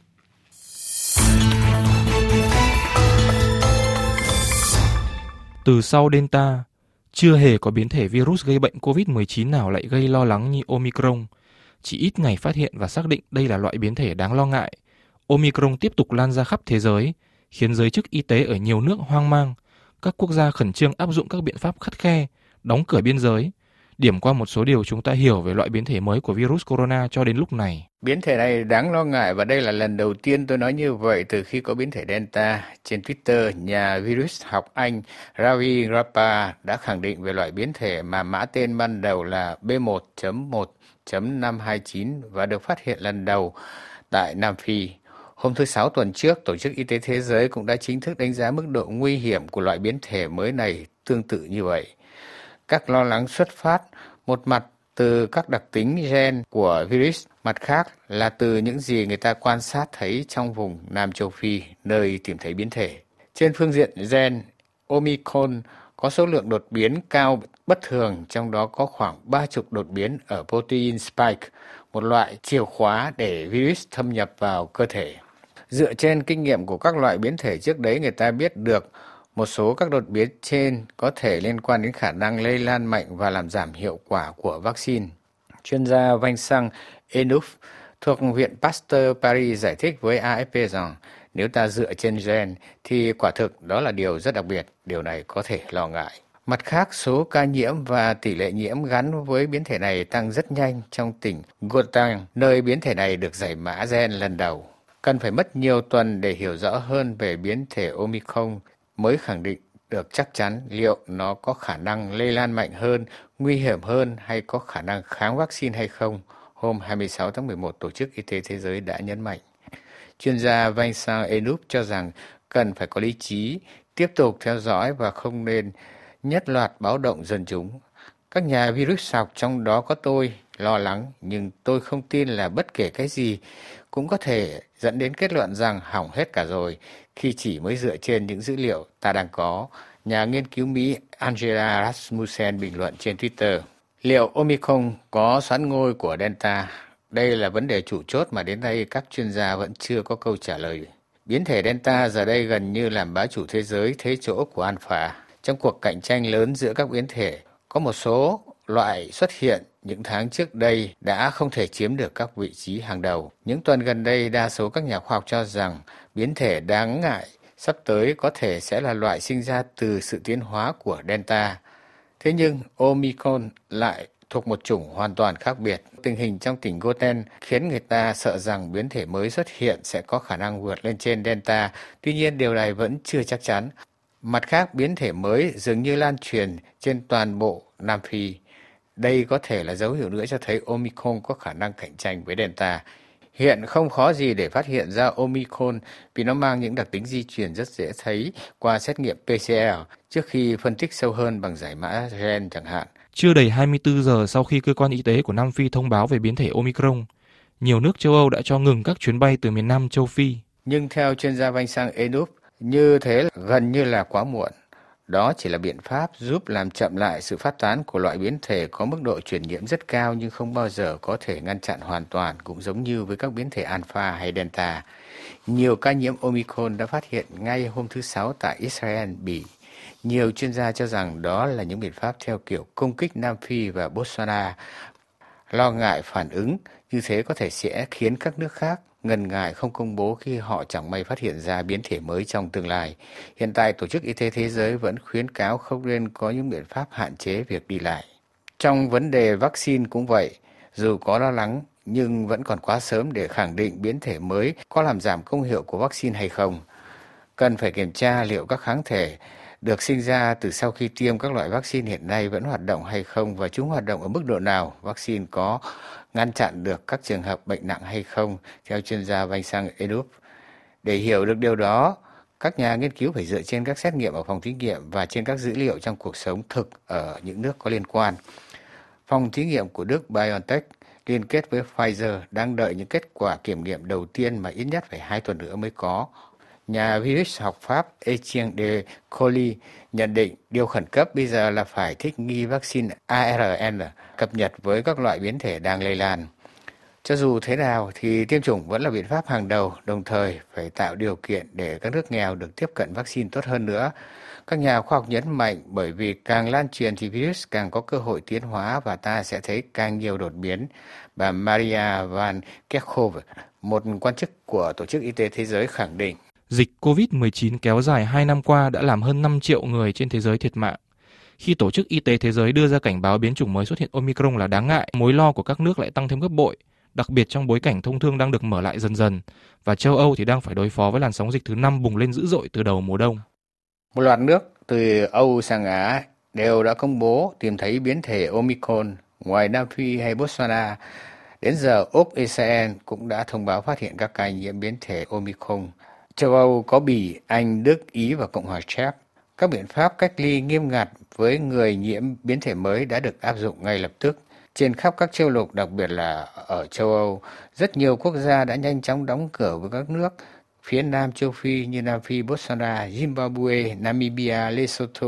Từ sau Delta, chưa hề có biến thể virus gây bệnh COVID-19 nào lại gây lo lắng như Omicron. Chỉ ít ngày phát hiện và xác định đây là loại biến thể đáng lo ngại. Omicron tiếp tục lan ra khắp thế giới, khiến giới chức y tế ở nhiều nước hoang mang. Các quốc gia khẩn trương áp dụng các biện pháp khắt khe, đóng cửa biên giới. Điểm qua một số điều chúng ta hiểu về loại biến thể mới của virus corona cho đến lúc này. Biến thể này đáng lo ngại và đây là lần đầu tiên tôi nói như vậy từ khi có biến thể Delta. Trên Twitter, nhà virus học Anh Ravi Rappa đã khẳng định về loại biến thể mà mã tên ban đầu là B1.1.529 và được phát hiện lần đầu tại Nam Phi. Hôm thứ Sáu tuần trước, Tổ chức Y tế Thế giới cũng đã chính thức đánh giá mức độ nguy hiểm của loại biến thể mới này tương tự như vậy. Các lo lắng xuất phát một mặt từ các đặc tính gen của virus, mặt khác là từ những gì người ta quan sát thấy trong vùng Nam châu Phi, nơi tìm thấy biến thể. Trên phương diện gen, Omicron có số lượng đột biến cao bất thường, trong đó có khoảng 30 đột biến ở protein spike, một loại chìa khóa để virus thâm nhập vào cơ thể. Dựa trên kinh nghiệm của các loại biến thể trước đấy, người ta biết được một số các đột biến trên có thể liên quan đến khả năng lây lan mạnh và làm giảm hiệu quả của vaccine. Chuyên gia Vincent Enouf thuộc Viện Pasteur Paris giải thích với AFP rằng nếu ta dựa trên gen thì quả thực đó là điều rất đặc biệt, điều này có thể lo ngại. Mặt khác, số ca nhiễm và tỷ lệ nhiễm gắn với biến thể này tăng rất nhanh trong tỉnh Gauteng, nơi biến thể này được giải mã gen lần đầu. Cần phải mất nhiều tuần để hiểu rõ hơn về biến thể Omicron mới khẳng định được chắc chắn liệu nó có khả năng lây lan mạnh hơn, nguy hiểm hơn hay có khả năng kháng vaccine hay không. Hôm 26 tháng 11, Tổ chức Y tế Thế giới đã nhấn mạnh. Chuyên gia Vincent Enouf cho rằng cần phải có lý trí, tiếp tục theo dõi và không nên nhất loạt báo động dân chúng. Các nhà virus học, trong đó có tôi, lo lắng, nhưng tôi không tin là bất kể cái gì cũng có thể dẫn đến kết luận rằng hỏng hết cả rồi, khi chỉ mới dựa trên những dữ liệu ta đang có. Nhà nghiên cứu Mỹ Angela Rasmussen bình luận trên Twitter. Liệu Omicron có soán ngôi của Delta? Đây là vấn đề chủ chốt mà đến nay các chuyên gia vẫn chưa có câu trả lời. Biến thể Delta giờ đây gần như làm bá chủ thế giới thế chỗ của Alpha. Trong cuộc cạnh tranh lớn giữa các biến thể, có một số loại xuất hiện những tháng trước đây đã không thể chiếm được các vị trí hàng đầu. Những tuần gần đây, đa số các nhà khoa học cho rằng biến thể đáng ngại sắp tới có thể sẽ là loại sinh ra từ sự tiến hóa của Delta. Thế nhưng Omicron lại thuộc một chủng hoàn toàn khác biệt. Tình hình trong tỉnh Goten khiến người ta sợ rằng biến thể mới xuất hiện sẽ có khả năng vượt lên trên Delta. Tuy nhiên, điều này vẫn chưa chắc chắn. Mặt khác, biến thể mới dường như lan truyền trên toàn bộ Nam Phi. Đây có thể là dấu hiệu nữa cho thấy Omicron có khả năng cạnh tranh với Delta. Hiện không khó gì để phát hiện ra Omicron vì nó mang những đặc tính di truyền rất dễ thấy qua xét nghiệm PCR trước khi phân tích sâu hơn bằng giải mã gen chẳng hạn. Chưa đầy 24 giờ sau khi cơ quan y tế của Nam Phi thông báo về biến thể Omicron, nhiều nước châu Âu đã cho ngừng các chuyến bay từ miền Nam châu Phi. Nhưng theo chuyên gia Vincent Enup, như thế gần như là quá muộn. Đó chỉ là biện pháp giúp làm chậm lại sự phát tán của loại biến thể có mức độ truyền nhiễm rất cao nhưng không bao giờ có thể ngăn chặn hoàn toàn, cũng giống như với các biến thể Alpha hay Delta. Nhiều ca nhiễm Omicron đã phát hiện ngay hôm thứ Sáu tại Israel, Bỉ. Nhiều chuyên gia cho rằng đó là những biện pháp theo kiểu công kích Nam Phi và Botswana. Lo ngại phản ứng như thế có thể sẽ khiến các nước khác ngần ngại không công bố khi họ chẳng may phát hiện ra biến thể mới trong tương lai. Hiện tại, Tổ chức Y tế Thế giới vẫn khuyến cáo không nên có những biện pháp hạn chế việc đi lại. Trong vấn đề vaccine cũng vậy, dù có lo lắng nhưng vẫn còn quá sớm để khẳng định biến thể mới có làm giảm công hiệu của vaccine hay không. Cần phải kiểm tra liệu các kháng thể được sinh ra từ sau khi tiêm các loại vaccine hiện nay vẫn hoạt động hay không và chúng hoạt động ở mức độ nào. Vaccine có ngăn chặn được các trường hợp bệnh nặng hay không, theo chuyên gia Vincent Enup. Để hiểu được điều đó, các nhà nghiên cứu phải dựa trên các xét nghiệm ở phòng thí nghiệm và trên các dữ liệu trong cuộc sống thực ở những nước có liên quan. Phòng thí nghiệm của Đức BioNTech liên kết với Pfizer đang đợi những kết quả kiểm nghiệm đầu tiên mà ít nhất phải 2 tuần nữa mới có. Nhà virus học Pháp Etienne de Colly nhận định điều khẩn cấp bây giờ là phải thích nghi vaccine ARN cập nhật với các loại biến thể đang lây lan. Cho dù thế nào thì tiêm chủng vẫn là biện pháp hàng đầu, đồng thời phải tạo điều kiện để các nước nghèo được tiếp cận vaccine tốt hơn nữa. Các nhà khoa học nhấn mạnh bởi vì càng lan truyền thì virus càng có cơ hội tiến hóa và ta sẽ thấy càng nhiều đột biến. Bà Maria Van Kerkhove, một quan chức của Tổ chức Y tế Thế giới khẳng định. Dịch COVID-19 kéo dài 2 năm qua đã làm hơn 5 triệu người trên thế giới thiệt mạng. Khi Tổ chức Y tế Thế giới đưa ra cảnh báo biến chủng mới xuất hiện Omicron là đáng ngại, mối lo của các nước lại tăng thêm gấp bội, đặc biệt trong bối cảnh thông thương đang được mở lại dần dần, và châu Âu thì đang phải đối phó với làn sóng dịch thứ 5 bùng lên dữ dội từ đầu mùa đông. Một loạt nước từ Âu sang Á đều đã công bố tìm thấy biến thể Omicron ngoài Nam Phi hay Botswana. Đến giờ, Úc, Israel cũng đã thông báo phát hiện các ca nhiễm biến thể Omicron. Châu Âu có Bỉ, Anh, Đức, Ý và Cộng hòa Séc. Các biện pháp cách ly nghiêm ngặt với người nhiễm biến thể mới đã được áp dụng ngay lập tức. Trên khắp các châu lục, đặc biệt là ở châu Âu, rất nhiều quốc gia đã nhanh chóng đóng cửa với các nước phía Nam châu Phi như Nam Phi, Botswana, Zimbabwe, Namibia, Lesotho,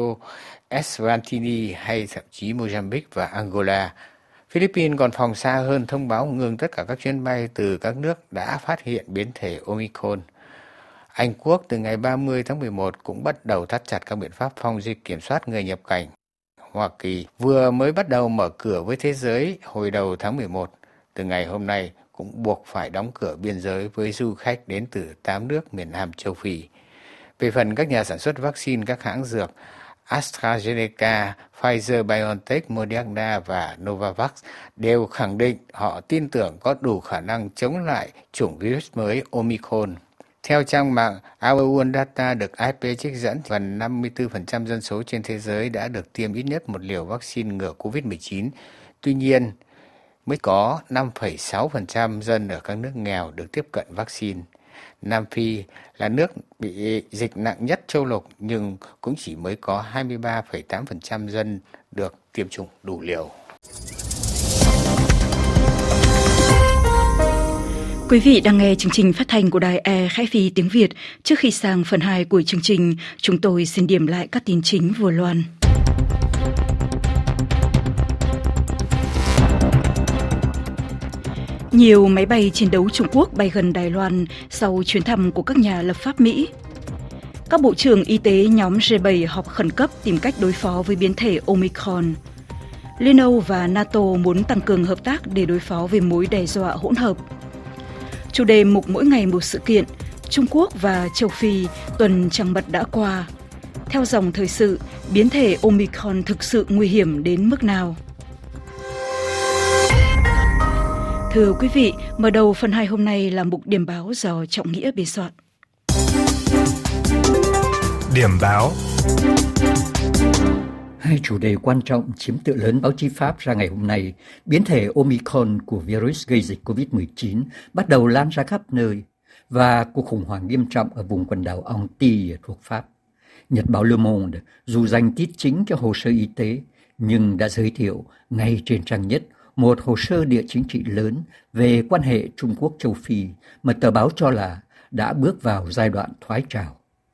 Eswatini hay thậm chí Mozambique và Angola. Philippines còn phòng xa hơn thông báo ngừng tất cả các chuyến bay từ các nước đã phát hiện biến thể Omicron. Anh Quốc từ ngày 30 tháng 11 cũng bắt đầu thắt chặt các biện pháp phòng dịch kiểm soát người nhập cảnh. Hoa Kỳ vừa mới bắt đầu mở cửa với thế giới hồi đầu tháng 11, từ ngày hôm nay cũng buộc phải đóng cửa biên giới với du khách đến từ 8 nước miền Nam châu Phi. Về phần các nhà sản xuất vaccine, các hãng dược AstraZeneca, Pfizer-BioNTech, Moderna và Novavax đều khẳng định họ tin tưởng có đủ khả năng chống lại chủng virus mới Omicron. Theo trang mạng Our World Data được AFP trích dẫn, gần 54% dân số trên thế giới đã được tiêm ít nhất một liều vaccine ngừa COVID-19. Tuy nhiên, mới có 5,6% dân ở các nước nghèo được tiếp cận vaccine. Nam Phi là nước bị dịch nặng nhất châu lục nhưng cũng chỉ mới có 23,8% dân được tiêm chủng đủ liều. Quý vị đang nghe chương trình phát thanh của Đài RFI tiếng Việt. Trước khi sang phần 2 của chương trình, chúng tôi xin điểm lại các tin chính vừa loan. Nhiều máy bay chiến đấu Trung Quốc bay gần Đài Loan sau chuyến thăm của các nhà lập pháp Mỹ. Các bộ trưởng y tế nhóm G7 họp khẩn cấp tìm cách đối phó với biến thể Omicron. Liên Âu và NATO muốn tăng cường hợp tác để đối phó với mối đe dọa hỗn hợp. Chủ đề mục mỗi ngày một sự kiện, Trung Quốc và châu Phi tuần trăng mật đã qua. Theo dòng thời sự, biến thể Omicron thực sự nguy hiểm đến mức nào? Thưa quý vị, mở đầu phần 2 hôm nay là mục điểm báo do Trọng Nghĩa biên soạn. Điểm báo. Hai chủ đề quan trọng chiếm tựa lớn báo chí Pháp ra ngày hôm nay, biến thể Omicron của virus gây dịch COVID-19 bắt đầu lan ra khắp nơi và cuộc khủng hoảng nghiêm trọng ở vùng quần đảo Antilles thuộc Pháp. Nhật báo Le Monde dù dành tít chính cho hồ sơ y tế nhưng đã giới thiệu ngay trên trang nhất một hồ sơ địa chính trị lớn về quan hệ Trung Quốc-châu Phi mà tờ báo cho là đã bước vào giai đoạn thoái trào.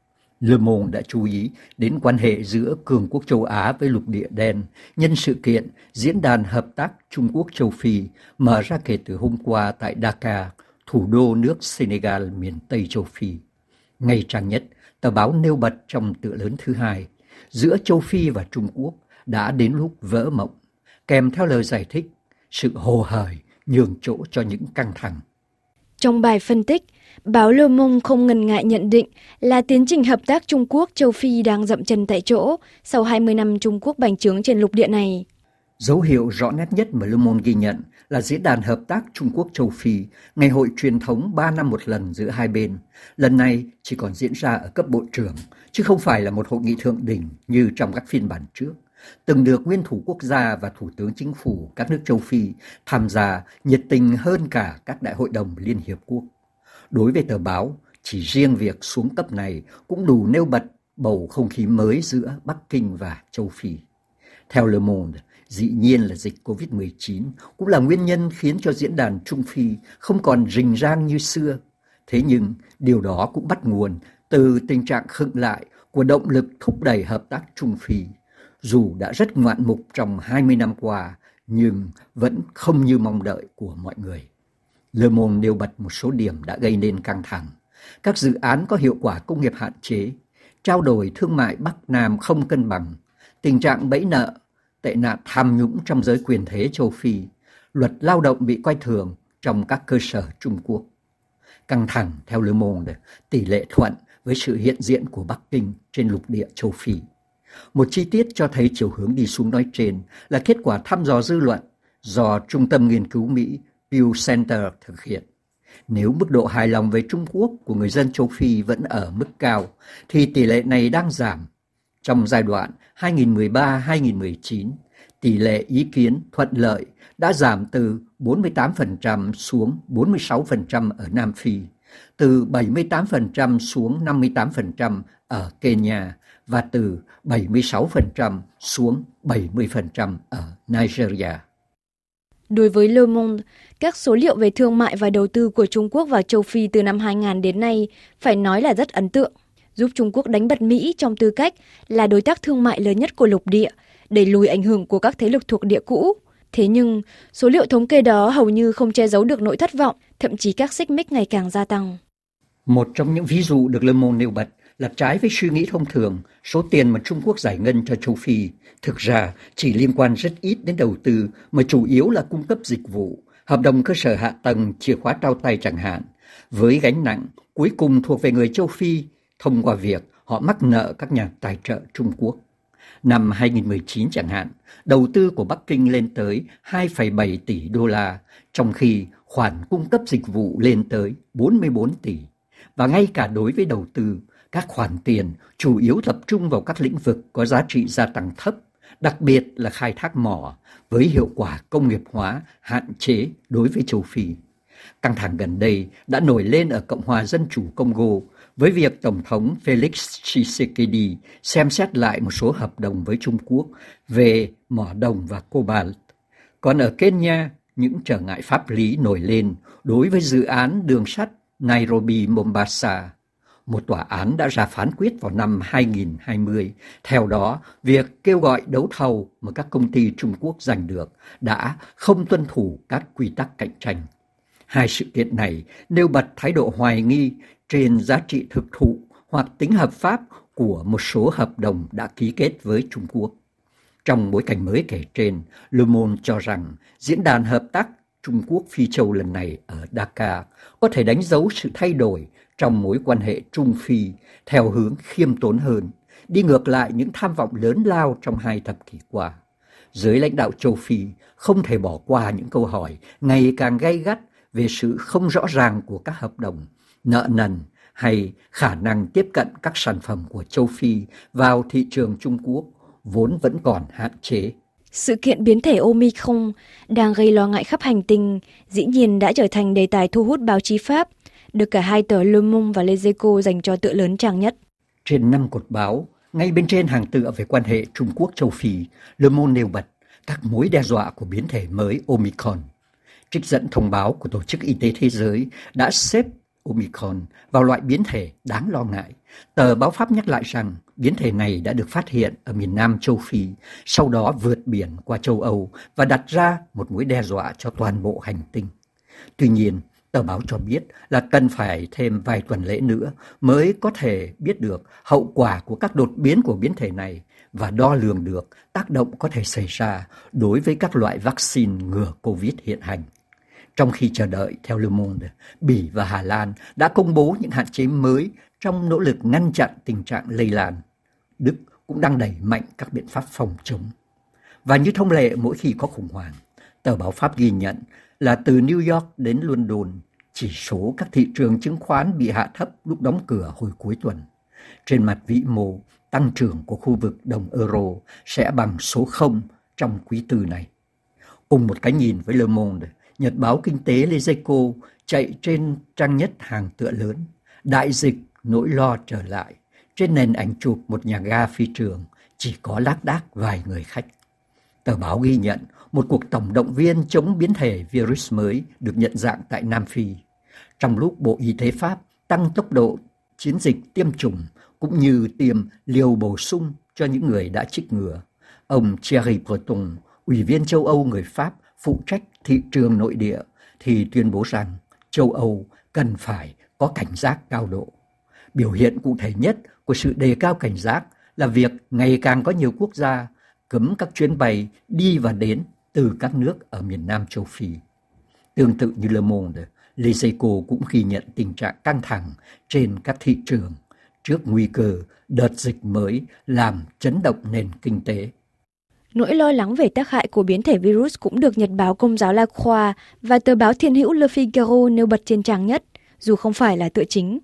Le Monde đã chú ý đến quan hệ giữa cường quốc châu Á với lục địa đen nhân sự kiện Diễn đàn Hợp tác Trung Quốc-châu Phi mở ra kể từ hôm qua tại Dakar, thủ đô nước Senegal miền Tây châu Phi. Ngay trang nhất, tờ báo nêu bật trong tựa lớn thứ hai, giữa châu Phi và Trung Quốc đã đến lúc vỡ mộng, kèm theo lời giải thích, sự hồ hởi nhường chỗ cho những căng thẳng. Trong bài phân tích, báo Le Monde không ngần ngại nhận định là tiến trình hợp tác Trung Quốc-châu Phi đang dậm chân tại chỗ sau 20 năm Trung Quốc bành trướng trên lục địa này. Dấu hiệu rõ nét nhất mà Le Monde ghi nhận là Diễn đàn Hợp tác Trung Quốc-châu Phi, ngày hội truyền thống 3 năm một lần giữa hai bên. Lần này chỉ còn diễn ra ở cấp bộ trưởng, chứ không phải là một hội nghị thượng đỉnh như trong các phiên bản trước. Từng được nguyên thủ quốc gia và thủ tướng chính phủ các nước châu Phi tham gia nhiệt tình hơn cả các đại hội đồng Liên Hiệp Quốc. Đối với tờ báo, chỉ riêng việc xuống cấp này cũng đủ nêu bật bầu không khí mới giữa Bắc Kinh và châu Phi. Theo Le Monde, dĩ nhiên là dịch COVID-19 cũng là nguyên nhân khiến cho diễn đàn Trung Phi không còn rình rang như xưa. Thế nhưng điều đó cũng bắt nguồn từ tình trạng khựng lại của động lực thúc đẩy hợp tác Trung Phi. Dù đã rất ngoạn mục trong 20 năm qua, nhưng vẫn không như mong đợi của mọi người. Le Monde nêu bật một số điểm đã gây nên căng thẳng. Các dự án có hiệu quả công nghiệp hạn chế, trao đổi thương mại Bắc Nam không cân bằng, tình trạng bẫy nợ, tệ nạn tham nhũng trong giới quyền thế châu Phi, luật lao động bị coi thường trong các cơ sở Trung Quốc. Căng thẳng theo Le Monde, tỷ lệ thuận với sự hiện diện của Bắc Kinh trên lục địa châu Phi. Một chi tiết cho thấy chiều hướng đi xuống nói trên là kết quả thăm dò dư luận do Trung tâm Nghiên cứu Mỹ Pew Center thực hiện. Nếu mức độ hài lòng về Trung Quốc của người dân châu Phi vẫn ở mức cao, thì tỷ lệ này đang giảm. Trong giai đoạn 2013-2019, tỷ lệ ý kiến thuận lợi đã giảm từ 48% xuống 46% ở Nam Phi, từ 78% xuống 58% ở Kenya và từ 76% xuống 70% ở Nigeria. Đối với Le Monde, các số liệu về thương mại và đầu tư của Trung Quốc vào châu Phi từ năm 2000 đến nay phải nói là rất ấn tượng, giúp Trung Quốc đánh bật Mỹ trong tư cách là đối tác thương mại lớn nhất của lục địa, đẩy lùi ảnh hưởng của các thế lực thuộc địa cũ. Thế nhưng, số liệu thống kê đó hầu như không che giấu được nỗi thất vọng, thậm chí các xích mích ngày càng gia tăng. Một trong những ví dụ được Le Monde nêu bật là trái với suy nghĩ thông thường, số tiền mà Trung Quốc giải ngân cho châu Phi thực ra chỉ liên quan rất ít đến đầu tư mà chủ yếu là cung cấp dịch vụ, hợp đồng cơ sở hạ tầng, chìa khóa trao tay chẳng hạn, với gánh nặng cuối cùng thuộc về người châu Phi thông qua việc họ mắc nợ các nhà tài trợ Trung Quốc. Năm 2019 chẳng hạn, đầu tư của Bắc Kinh lên tới 2,7 tỷ đô la, trong khi khoản cung cấp dịch vụ lên tới 44 tỷ. Và ngay cả đối với đầu tư, các khoản tiền chủ yếu tập trung vào các lĩnh vực có giá trị gia tăng thấp, đặc biệt là khai thác mỏ, với hiệu quả công nghiệp hóa hạn chế đối với châu Phi. Căng thẳng gần đây đã nổi lên ở Cộng hòa Dân chủ Congo với việc Tổng thống Felix Tshisekedi xem xét lại một số hợp đồng với Trung Quốc về mỏ đồng và cobalt. Còn ở Kenya, những trở ngại pháp lý nổi lên đối với dự án đường sắt Nairobi-Mombasa. Một tòa án đã ra phán quyết vào năm 2020. Theo đó, việc kêu gọi đấu thầu mà các công ty Trung Quốc giành được đã không tuân thủ các quy tắc cạnh tranh. Hai sự kiện này nêu bật thái độ hoài nghi trên giá trị thực thụ hoặc tính hợp pháp của một số hợp đồng đã ký kết với Trung Quốc. Trong bối cảnh mới kể trên, Le Monde cho rằng diễn đàn hợp tác Trung Quốc-Phi Châu lần này ở Dakar có thể đánh dấu sự thay đổi trong mối quan hệ Trung Phi theo hướng khiêm tốn hơn, đi ngược lại những tham vọng lớn lao trong 2 thập kỷ qua. Giới lãnh đạo châu Phi không thể bỏ qua những câu hỏi ngày càng gay gắt về sự không rõ ràng của các hợp đồng, nợ nần hay khả năng tiếp cận các sản phẩm của châu Phi vào thị trường Trung Quốc vốn vẫn còn hạn chế. Sự kiện biến thể Omicron đang gây lo ngại khắp hành tinh, dĩ nhiên đã trở thành đề tài thu hút báo chí Pháp, được cả hai tờ Le Monde và Les Echos dành cho tựa lớn trang nhất. Trên 5 cột báo, ngay bên trên hàng tựa về quan hệ Trung Quốc-châu Phi, Le Monde nêu bật các mối đe dọa của biến thể mới Omicron. Trích dẫn thông báo của Tổ chức Y tế Thế giới đã xếp Omicron vào loại biến thể đáng lo ngại. Tờ báo Pháp nhắc lại rằng biến thể này đã được phát hiện ở miền Nam châu Phi, sau đó vượt biển qua châu Âu và đặt ra một mối đe dọa cho toàn bộ hành tinh. Tuy nhiên, tờ báo cho biết là cần phải thêm vài tuần lễ nữa mới có thể biết được hậu quả của các đột biến của biến thể này và đo lường được tác động có thể xảy ra đối với các loại vaccine ngừa Covid hiện hành. Trong khi chờ đợi, theo Le Monde, Bỉ và Hà Lan đã công bố những hạn chế mới trong nỗ lực ngăn chặn tình trạng lây lan. Đức cũng đang đẩy mạnh các biện pháp phòng chống. Và như thông lệ mỗi khi có khủng hoảng, tờ báo Pháp ghi nhận là từ New York đến London, chỉ số các thị trường chứng khoán bị hạ thấp lúc đóng cửa hồi cuối tuần. Trên mặt vĩ mô, tăng trưởng của khu vực đồng euro sẽ bằng số 0 trong quý tư này. Cùng một cái nhìn với Le Monde, nhật báo kinh tế Les Echos chạy trên trang nhất hàng tựa lớn. Đại dịch nỗi lo trở lại. Trên nền ảnh chụp một nhà ga phi trường, chỉ có lác đác vài người khách. Tờ báo ghi nhận một cuộc tổng động viên chống biến thể virus mới được nhận dạng tại Nam Phi. Trong lúc Bộ Y tế Pháp tăng tốc độ chiến dịch tiêm chủng cũng như tiêm liều bổ sung cho những người đã trích ngừa, ông Thierry Breton, Ủy viên châu Âu người Pháp phụ trách thị trường nội địa, thì tuyên bố rằng châu Âu cần phải có cảnh giác cao độ. Biểu hiện cụ thể nhất của sự đề cao cảnh giác là việc ngày càng có nhiều quốc gia cấm các chuyến bay đi và đến từ các nước ở miền Nam châu Phi. Tương tự như Le Monde, Les Echos cũng ghi nhận tình trạng căng thẳng trên các thị trường trước nguy cơ đợt dịch mới làm chấn động nền kinh tế. Nỗi lo lắng về tác hại của biến thể virus cũng được nhật báo Công giáo La Croix và tờ báo Thiên hữu Le Figaro nêu bật trên trang nhất, dù không phải là tựa chính.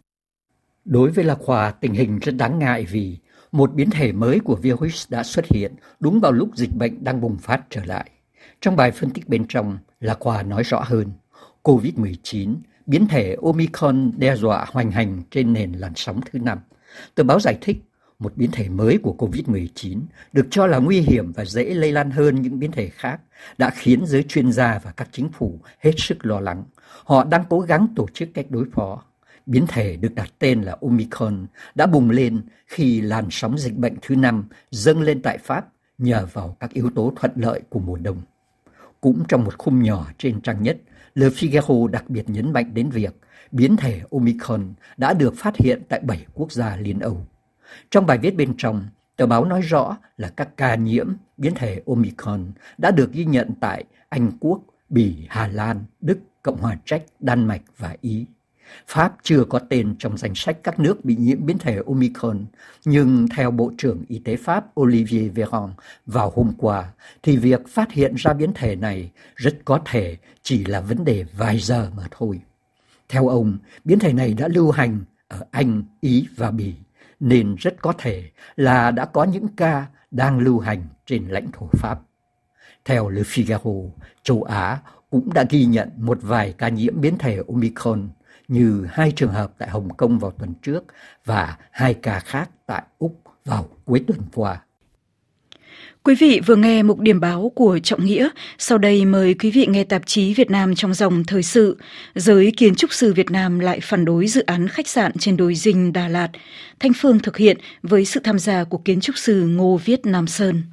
Đối với La Croix, tình hình rất đáng ngại vì một biến thể mới của virus đã xuất hiện đúng vào lúc dịch bệnh đang bùng phát trở lại. Trong bài phân tích bên trong, La Croix nói rõ hơn, COVID-19, biến thể Omicron đe dọa hoành hành trên nền làn sóng thứ 5. Tờ báo giải thích, một biến thể mới của COVID-19 được cho là nguy hiểm và dễ lây lan hơn những biến thể khác đã khiến giới chuyên gia và các chính phủ hết sức lo lắng. Họ đang cố gắng tổ chức cách đối phó. Biến thể được đặt tên là Omicron đã bùng lên khi làn sóng dịch bệnh thứ 5 dâng lên tại Pháp nhờ vào các yếu tố thuận lợi của mùa đông. Cũng trong một khung nhỏ trên trang nhất, Le Figaro đặc biệt nhấn mạnh đến việc biến thể Omicron đã được phát hiện tại 7 quốc gia Liên Âu. Trong bài viết bên trong, tờ báo nói rõ là các ca nhiễm biến thể Omicron đã được ghi nhận tại Anh Quốc, Bỉ, Hà Lan, Đức, Cộng hòa Czech, Đan Mạch và Ý. Pháp chưa có tên trong danh sách các nước bị nhiễm biến thể Omicron, nhưng theo Bộ trưởng Y tế Pháp Olivier Véran vào hôm qua, thì việc phát hiện ra biến thể này rất có thể chỉ là vấn đề vài giờ mà thôi. Theo ông, biến thể này đã lưu hành ở Anh, Ý và Bỉ, nên rất có thể là đã có những ca đang lưu hành trên lãnh thổ Pháp. Theo Le Figaro, châu Á cũng đã ghi nhận một vài ca nhiễm biến thể Omicron, như 2 trường hợp tại Hồng Kông vào tuần trước và 2 ca khác tại Úc vào cuối tuần qua. Quý vị vừa nghe mục điểm báo của Trọng Nghĩa. Sau đây mời quý vị nghe tạp chí Việt Nam trong dòng thời sự. Giới kiến trúc sư Việt Nam lại phản đối dự án khách sạn trên đồi Dinh Đà Lạt. Thanh Phương thực hiện với sự tham gia của kiến trúc sư Ngô Viết Nam Sơn.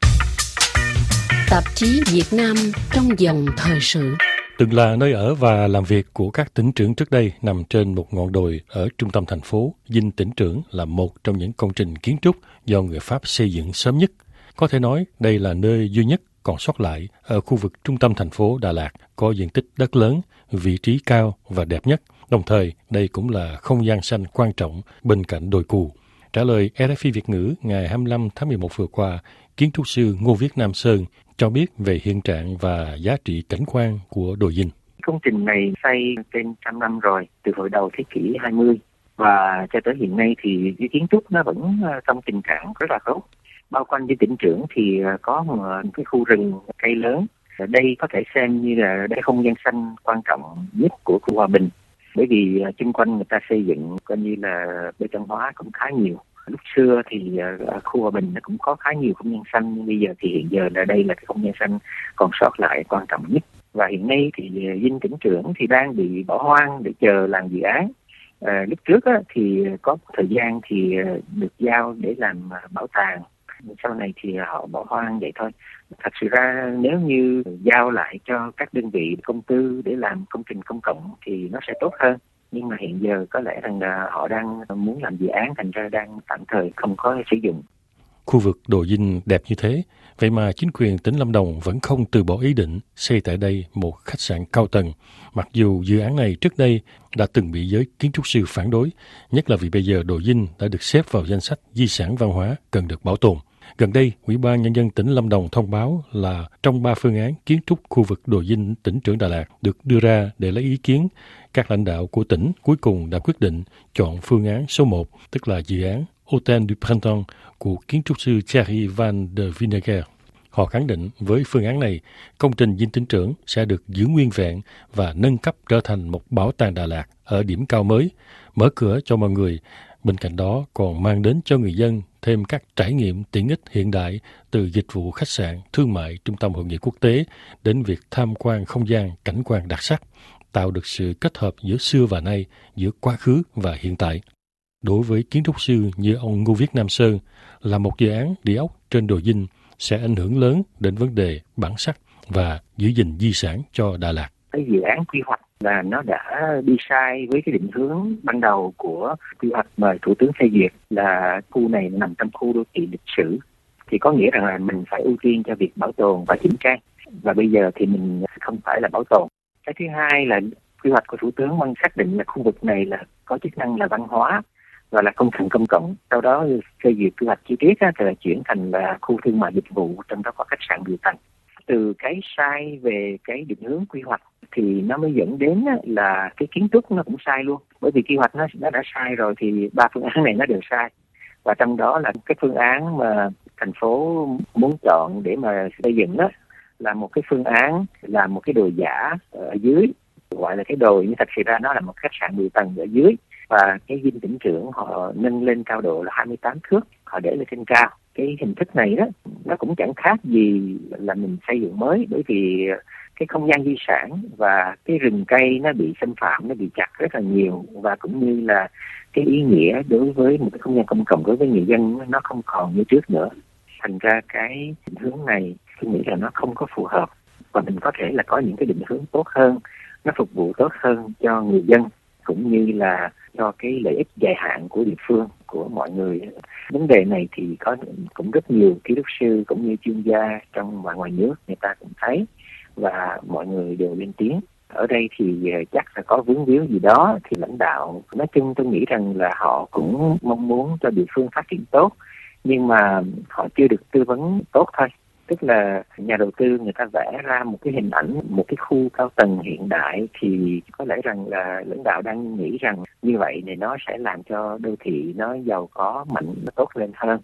Tạp chí Việt Nam trong dòng thời sự. Từng là nơi ở và làm việc của các tỉnh trưởng trước đây nằm trên một ngọn đồi ở trung tâm thành phố, Dinh Tỉnh Trưởng là một trong những công trình kiến trúc do người Pháp xây dựng sớm nhất. Có thể nói đây là nơi duy nhất còn sót lại ở khu vực trung tâm thành phố Đà Lạt, có diện tích đất lớn, vị trí cao và đẹp nhất. Đồng thời, đây cũng là không gian xanh quan trọng bên cạnh đồi Cù. Trả lời RFI Việt ngữ ngày 25 tháng 11 vừa qua, kiến trúc sư Ngô Viết Nam Sơn cho biết về hiện trạng và giá trị cảnh quan của đồi Dinh. Công trình này xây trên 100 năm rồi, từ hồi đầu thế kỷ 20 và cho tới hiện nay thì cái kiến trúc nó vẫn trong tình trạng rất là tốt. Bao quanh Dinh Tỉnh Trưởng thì có một cái khu rừng cây lớn. Ở đây có thể xem như là đây không gian xanh quan trọng nhất của khu Hòa Bình. Bởi vì chung quanh người ta xây dựng coi như là bê tông hóa cũng khá nhiều. Lúc xưa thì khu Hòa Bình nó cũng có khá nhiều không gian xanh, nhưng bây giờ thì hiện giờ là đây là cái không gian xanh còn sót lại quan trọng nhất. Và hiện nay thì Dinh Tỉnh Trưởng thì đang bị bỏ hoang để chờ làm dự án. Lúc trước thì có thời gian thì được giao để làm bảo tàng. Sau này thì họ bỏ hoang vậy thôi. Thật sự ra nếu như giao lại cho các đơn vị công tư để làm công trình công cộng thì nó sẽ tốt hơn. Nhưng mà hiện giờ có lẽ rằng là họ đang muốn làm dự án, thành ra đang tạm thời không có sử dụng. Khu vực đồi Dinh đẹp như thế, vậy mà chính quyền tỉnh Lâm Đồng vẫn không từ bỏ ý định xây tại đây một khách sạn cao tầng. Mặc dù dự án này trước đây đã từng bị giới kiến trúc sư phản đối, nhất là vì bây giờ đồi Dinh đã được xếp vào danh sách di sản văn hóa cần được bảo tồn. Gần đây, Ủy ban Nhân dân tỉnh Lâm Đồng thông báo là trong 3 phương án kiến trúc khu vực đồi Dinh Tỉnh Trưởng Đà Lạt được đưa ra để lấy ý kiến, các lãnh đạo của tỉnh cuối cùng đã quyết định chọn phương án số 1, tức là dự án Hôtel du Printemps của kiến trúc sư Thierry Van de Vinegar. Họ khẳng định với phương án này, công trình Dinh Tỉnh Trưởng sẽ được giữ nguyên vẹn và nâng cấp trở thành một bảo tàng Đà Lạt ở điểm cao mới, mở cửa cho mọi người. Bên cạnh đó còn mang đến cho người dân thêm các trải nghiệm tiện ích hiện đại từ dịch vụ khách sạn, thương mại, trung tâm hội nghị quốc tế đến việc tham quan không gian cảnh quan đặc sắc, tạo được sự kết hợp giữa xưa và nay, giữa quá khứ và hiện tại. Đối với kiến trúc sư như ông Ngô Viết Nam Sơn, là một dự án địa ốc trên đồi Dinh sẽ ảnh hưởng lớn đến vấn đề bản sắc và giữ gìn di sản cho Đà Lạt. Cái dự án quy hoạch là nó đã đi sai với cái định hướng ban đầu của quy hoạch mà Thủ tướng phê duyệt, là khu này nằm trong khu đô thị lịch sử. Thì có nghĩa rằng là mình phải ưu tiên cho việc bảo tồn và chỉnh trang. Và bây giờ thì mình không phải là bảo tồn. Cái thứ hai là quy hoạch của Thủ tướng mang xác định là khu vực này là có chức năng là văn hóa và là công trình công cộng. Sau đó phê duyệt quy hoạch chi tiết thì là chuyển thành là khu thương mại dịch vụ, trong đó có khách sạn biểu tầng. Từ cái sai về cái định hướng quy hoạch thì nó mới dẫn đến là cái kiến trúc nó cũng sai luôn. Bởi vì quy hoạch nó đã sai rồi thì 3 phương án này nó đều sai. Và trong đó là cái phương án mà thành phố muốn chọn để mà xây dựng đó là một cái phương án là một cái đồi giả ở dưới, gọi là cái đồi, nhưng thật sự ra nó là một khách sạn 10 tầng ở dưới. Và cái Dinh Tỉnh Trưởng họ nâng lên cao độ là 28 thước, họ để lên trên cao. Cái hình thức này đó, nó cũng chẳng khác gì là mình xây dựng mới, bởi vì cái không gian di sản và cái rừng cây nó bị xâm phạm, nó bị chặt rất là nhiều, và cũng như là cái ý nghĩa đối với một cái không gian công cộng đối với người dân nó không còn như trước nữa. Thành ra cái định hướng này tôi nghĩ là nó không có phù hợp, và mình có thể là có những cái định hướng tốt hơn, nó phục vụ tốt hơn cho người dân cũng như là cho cái lợi ích dài hạn của địa phương, của mọi người. Vấn đề này thì có cũng rất nhiều kiến trúc sư cũng như chuyên gia trong và ngoài nước người ta cũng thấy, và mọi người đều lên tiếng. Ở đây thì chắc là có vướng víu gì đó, thì lãnh đạo nói chung tôi nghĩ rằng là họ cũng mong muốn cho địa phương phát triển tốt, nhưng mà họ chưa được tư vấn tốt thôi. Tức là nhà đầu tư người ta vẽ ra một cái hình ảnh, một cái khu cao tầng hiện đại, thì có lẽ rằng là lãnh đạo đang nghĩ rằng như vậy thì nó sẽ làm cho đô thị nó giàu có, mạnh, nó tốt lên hơn.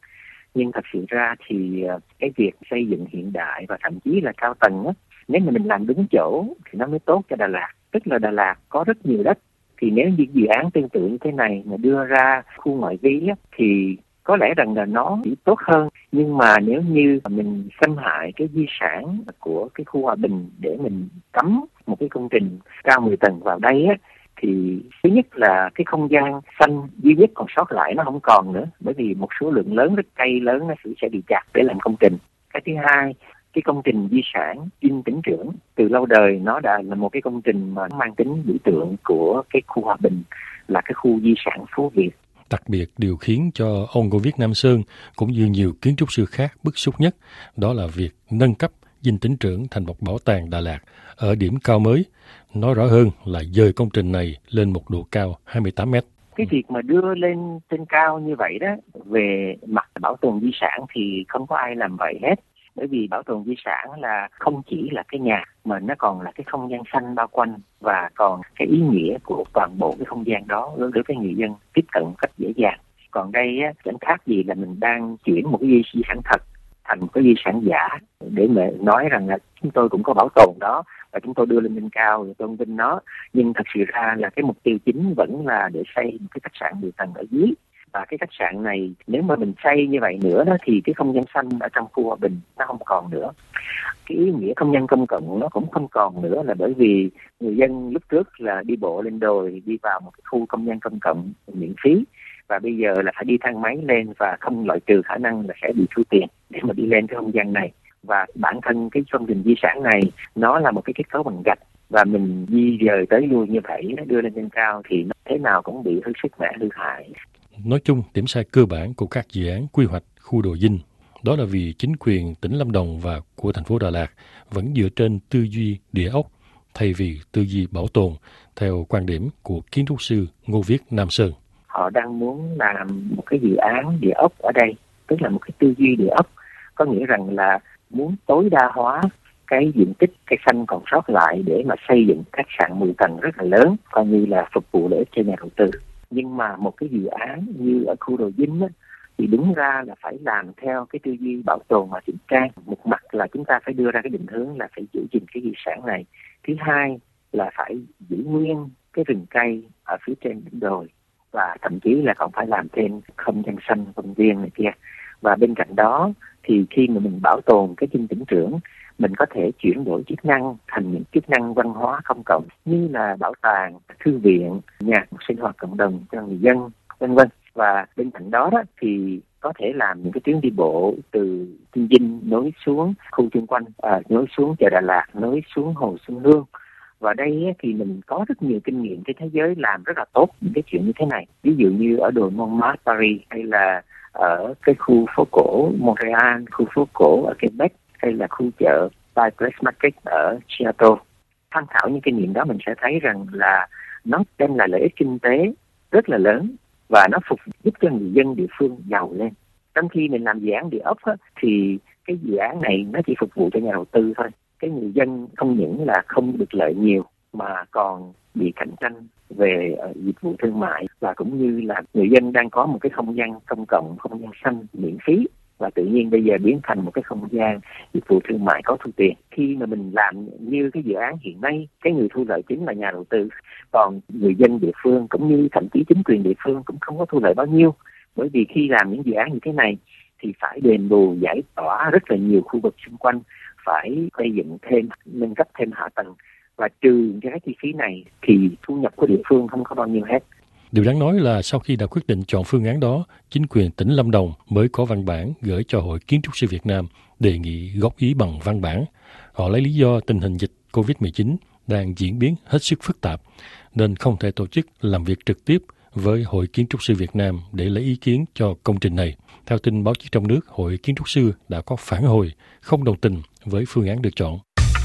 Nhưng thật sự ra thì cái việc xây dựng hiện đại và thậm chí là cao tầng á, nếu mà mình làm đúng chỗ thì nó mới tốt cho Đà Lạt. Tức là Đà Lạt có rất nhiều đất, thì nếu như dự án tương tự như thế này mà đưa ra khu ngoại vi á, thì có lẽ rằng là nó chỉ tốt hơn. Nhưng mà nếu như mình xâm hại cái di sản của cái khu Hòa Bình để mình cắm một cái công trình cao 10 tầng vào đây á, thì thứ nhất là cái không gian xanh duy nhất còn sót lại nó không còn nữa, bởi vì một số lượng lớn rất cây lớn nó sẽ bị chặt để làm công trình. Cái thứ hai, cái công trình di sản Dinh Tỉnh Trưởng từ lâu đời nó đã là một cái công trình mà mang tính biểu tượng của cái khu Hòa Bình, là cái khu di sản phố Việt. Đặc biệt, điều khiến cho ông Ngô Viết Nam Sơn cũng như nhiều kiến trúc sư khác bức xúc nhất, đó là việc nâng cấp Dinh Tỉnh Trưởng thành một bảo tàng Đà Lạt ở điểm cao mới. Nói rõ hơn là dời công trình này lên một độ cao 28 mét. Cái việc mà đưa lên trên cao như vậy đó, về mặt bảo tồn di sản thì không có ai làm vậy hết. Bởi vì bảo tồn di sản là không chỉ là cái nhà, mà nó còn là cái không gian xanh bao quanh, và còn cái ý nghĩa của toàn bộ cái không gian đó đối với người dân tiếp cận một cách dễ dàng. Còn đây á, chẳng khác gì là mình đang chuyển một cái di sản thật thành một cái di sản giả để mà nói rằng là chúng tôi cũng có bảo tồn đó và chúng tôi đưa lên trên cao để tôn vinh nó. Nhưng thật sự ra là cái mục tiêu chính vẫn là để xây một cái khách sạn 10 tầng ở dưới. Và cái khách sạn này nếu mà mình xây như vậy nữa đó thì cái không gian xanh ở trong khu Hòa Bình nó không còn nữa. Cái ý nghĩa không gian công cộng nó cũng không còn nữa, là bởi vì người dân lúc trước là đi bộ lên đồi, đi vào một cái khu không gian công cộng miễn phí, và bây giờ là phải đi thang máy lên và không loại trừ khả năng là sẽ bị thu tiền để mà đi lên cái không gian này. Và bản thân cái công trình di sản này nó là một cái kết cấu bằng gạch, và mình di dời tới lui như vậy, nó đưa lên trên cao thì nó thế nào cũng bị hư sức mẻ, hư hại. Nói chung, điểm sai cơ bản của các dự án quy hoạch khu Đồi Dinh đó là vì chính quyền tỉnh Lâm Đồng và của thành phố Đà Lạt vẫn dựa trên tư duy địa ốc thay vì tư duy bảo tồn, theo quan điểm của kiến trúc sư Ngô Viết Nam Sơn. Họ đang muốn làm một cái dự án địa ốc ở đây, tức là một cái tư duy địa ốc, có nghĩa rằng là muốn tối đa hóa cái diện tích cây xanh còn sót lại để mà xây dựng khách sạn 10 tầng rất là lớn, coi như là phục vụ lợi ích cho nhà đầu tư. Nhưng mà một cái dự án như ở khu Đồi Dinh á, thì đúng ra là phải làm theo cái tư duy bảo tồn và chỉnh trang. Một mặt là chúng ta phải đưa ra cái định hướng là phải giữ gìn cái di sản này. Thứ hai là phải giữ nguyên cái rừng cây ở phía trên đỉnh đồi, và thậm chí là còn phải làm thêm không gian xanh, công viên này kia. Và bên cạnh đó thì khi mà mình bảo tồn cái Dinh Tỉnh Trưởng, mình có thể chuyển đổi chức năng thành những chức năng văn hóa công cộng như là bảo tàng, thư viện, nhà sinh hoạt cộng đồng cho người dân, vân vân. Và bên cạnh đó thì có thể làm những cái tuyến đi bộ từ Dinh nối xuống khu xung quanh, nối xuống chợ Đà Lạt, nối xuống Hồ Xuân Hương. Và đây thì mình có rất nhiều kinh nghiệm trên thế giới làm rất là tốt những cái chuyện như thế này. Ví dụ như ở đồi Montmartre Paris, hay là ở cái khu phố cổ Montreal, khu phố cổ ở Quebec, hay là khu chợ Place Market ở Seattle. Tham khảo những kinh nghiệm đó, mình sẽ thấy rằng là nó đem lại lợi ích kinh tế rất là lớn, và nó giúp cho người dân địa phương giàu lên. Trong khi mình làm dự án địa ốc thì cái dự án này nó chỉ phục vụ cho nhà đầu tư thôi. Cái người dân không những là không được lợi nhiều mà còn bị cạnh tranh về dịch vụ thương mại, và cũng như là người dân đang có một cái không gian công cộng, không gian xanh miễn phí, và tự nhiên bây giờ biến thành một cái không gian dịch vụ thương mại có thu tiền. Khi mà mình làm như cái dự án hiện nay, cái người thu lợi chính là nhà đầu tư, còn người dân địa phương cũng như thậm chí chính quyền địa phương cũng không có thu lợi bao nhiêu, bởi vì khi làm những dự án như thế này thì phải đền bù giải tỏa rất là nhiều khu vực xung quanh, phải xây dựng thêm, nâng cấp thêm hạ tầng, và trừ cái chi phí này thì thu nhập của địa phương không có bao nhiêu hết. Điều đáng nói là sau khi đã quyết định chọn phương án đó, chính quyền tỉnh Lâm Đồng mới có văn bản gửi cho Hội Kiến trúc sư Việt Nam đề nghị góp ý bằng văn bản. Họ lấy lý do tình hình dịch COVID-19 đang diễn biến hết sức phức tạp, nên không thể tổ chức làm việc trực tiếp với Hội Kiến trúc sư Việt Nam để lấy ý kiến cho công trình này. Theo tin báo chí trong nước, Hội Kiến trúc sư đã có phản hồi, không đồng tình với phương án được chọn.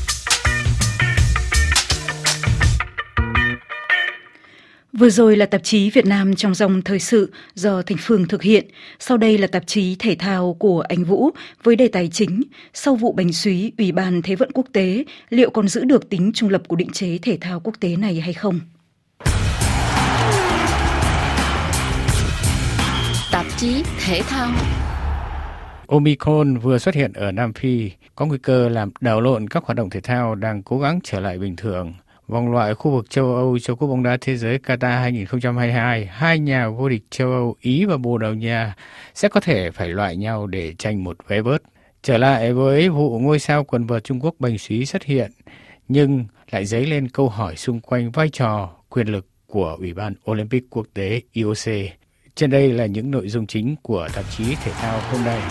Vừa rồi là tạp chí Việt Nam trong dòng thời sự do Thành Phương thực hiện. Sau đây là tạp chí thể thao của anh Vũ với đề tài chính: sau vụ bánh súy, Ủy ban Thế vận Quốc tế liệu còn giữ được tính trung lập của định chế thể thao quốc tế này hay không? Tạp chí thể thao. Omicron vừa xuất hiện ở Nam Phi có nguy cơ làm đảo lộn các hoạt động thể thao đang cố gắng trở lại bình thường. Vòng loại khu vực châu Âu cho Cúp bóng đá thế giới Qatar 2022, hai nhà vô địch châu Âu Ý và Bồ Đào Nha sẽ có thể phải loại nhau để tranh một vé vớt. Trở lại với vụ ngôi sao quần vợt Trung Quốc Bành Xuy xuất hiện, nhưng lại dấy lên câu hỏi xung quanh vai trò, quyền lực của Ủy ban Olympic Quốc tế IOC. Trên đây là những nội dung chính của tạp chí Thể thao hôm nay.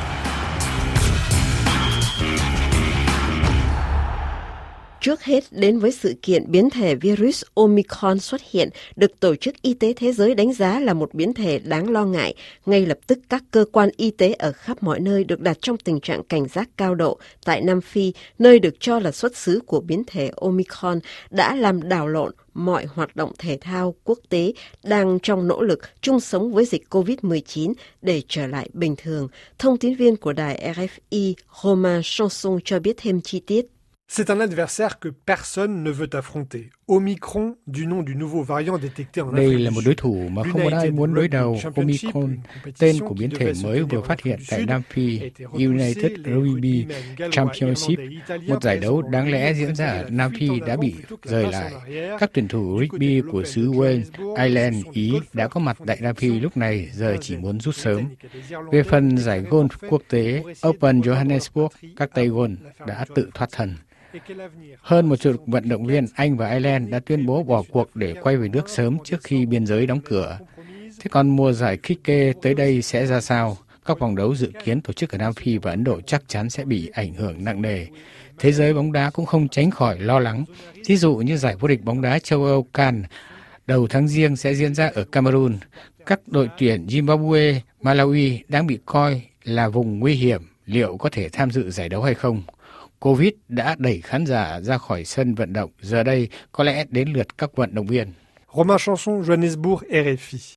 Trước hết đến với sự kiện biến thể virus Omicron xuất hiện được Tổ chức Y tế Thế giới đánh giá là một biến thể đáng lo ngại. Ngay lập tức các cơ quan y tế ở khắp mọi nơi được đặt trong tình trạng cảnh giác cao độ. Tại Nam Phi, nơi được cho là xuất xứ của biến thể Omicron, đã làm đảo lộn mọi hoạt động thể thao quốc tế đang trong nỗ lực chung sống với dịch COVID-19 để trở lại bình thường. Thông tin viên của đài RFI Romain Chanson cho biết thêm chi tiết. C'est un adversaire que personne ne veut affronter. Omicron, du nom du nouveau variant détecté en Afrique. Đây là một đối thủ mà không có ai muốn đối đầu. Omicron, tên của biến thể mới vừa phát hiện tại Nam Phi, United Rugby Championship, một giải đấu đáng lẽ diễn ra ở Nam Phi đã bị rời lại. Các tuyển thủ rugby của xứ Wales, Ireland, Ý đã có mặt tại Nam Phi lúc này, giờ chỉ muốn rút sớm. Về phần giải golf quốc tế Open Johannesburg, các tay golf đã tự thoát thân. Hơn 1 triệu vận động viên Anh và Ireland đã tuyên bố bỏ cuộc để quay về nước sớm trước khi biên giới đóng cửa. Thế còn mùa giải cricket tới đây sẽ ra sao? Các vòng đấu dự kiến tổ chức ở Nam Phi và Ấn Độ chắc chắn sẽ bị ảnh hưởng nặng nề. Thế giới bóng đá cũng không tránh khỏi lo lắng. Ví dụ như giải vô địch bóng đá châu Âu CAN đầu tháng Giêng sẽ diễn ra ở Cameroon. Các đội tuyển Zimbabwe, Malawi đang bị coi là vùng nguy hiểm. Liệu có thể tham dự giải đấu hay không? Covid đã đẩy khán giả ra khỏi sân vận động, giờ đây có lẽ đến lượt các vận động viên. Romain Chanson, Johannesburg, RFI.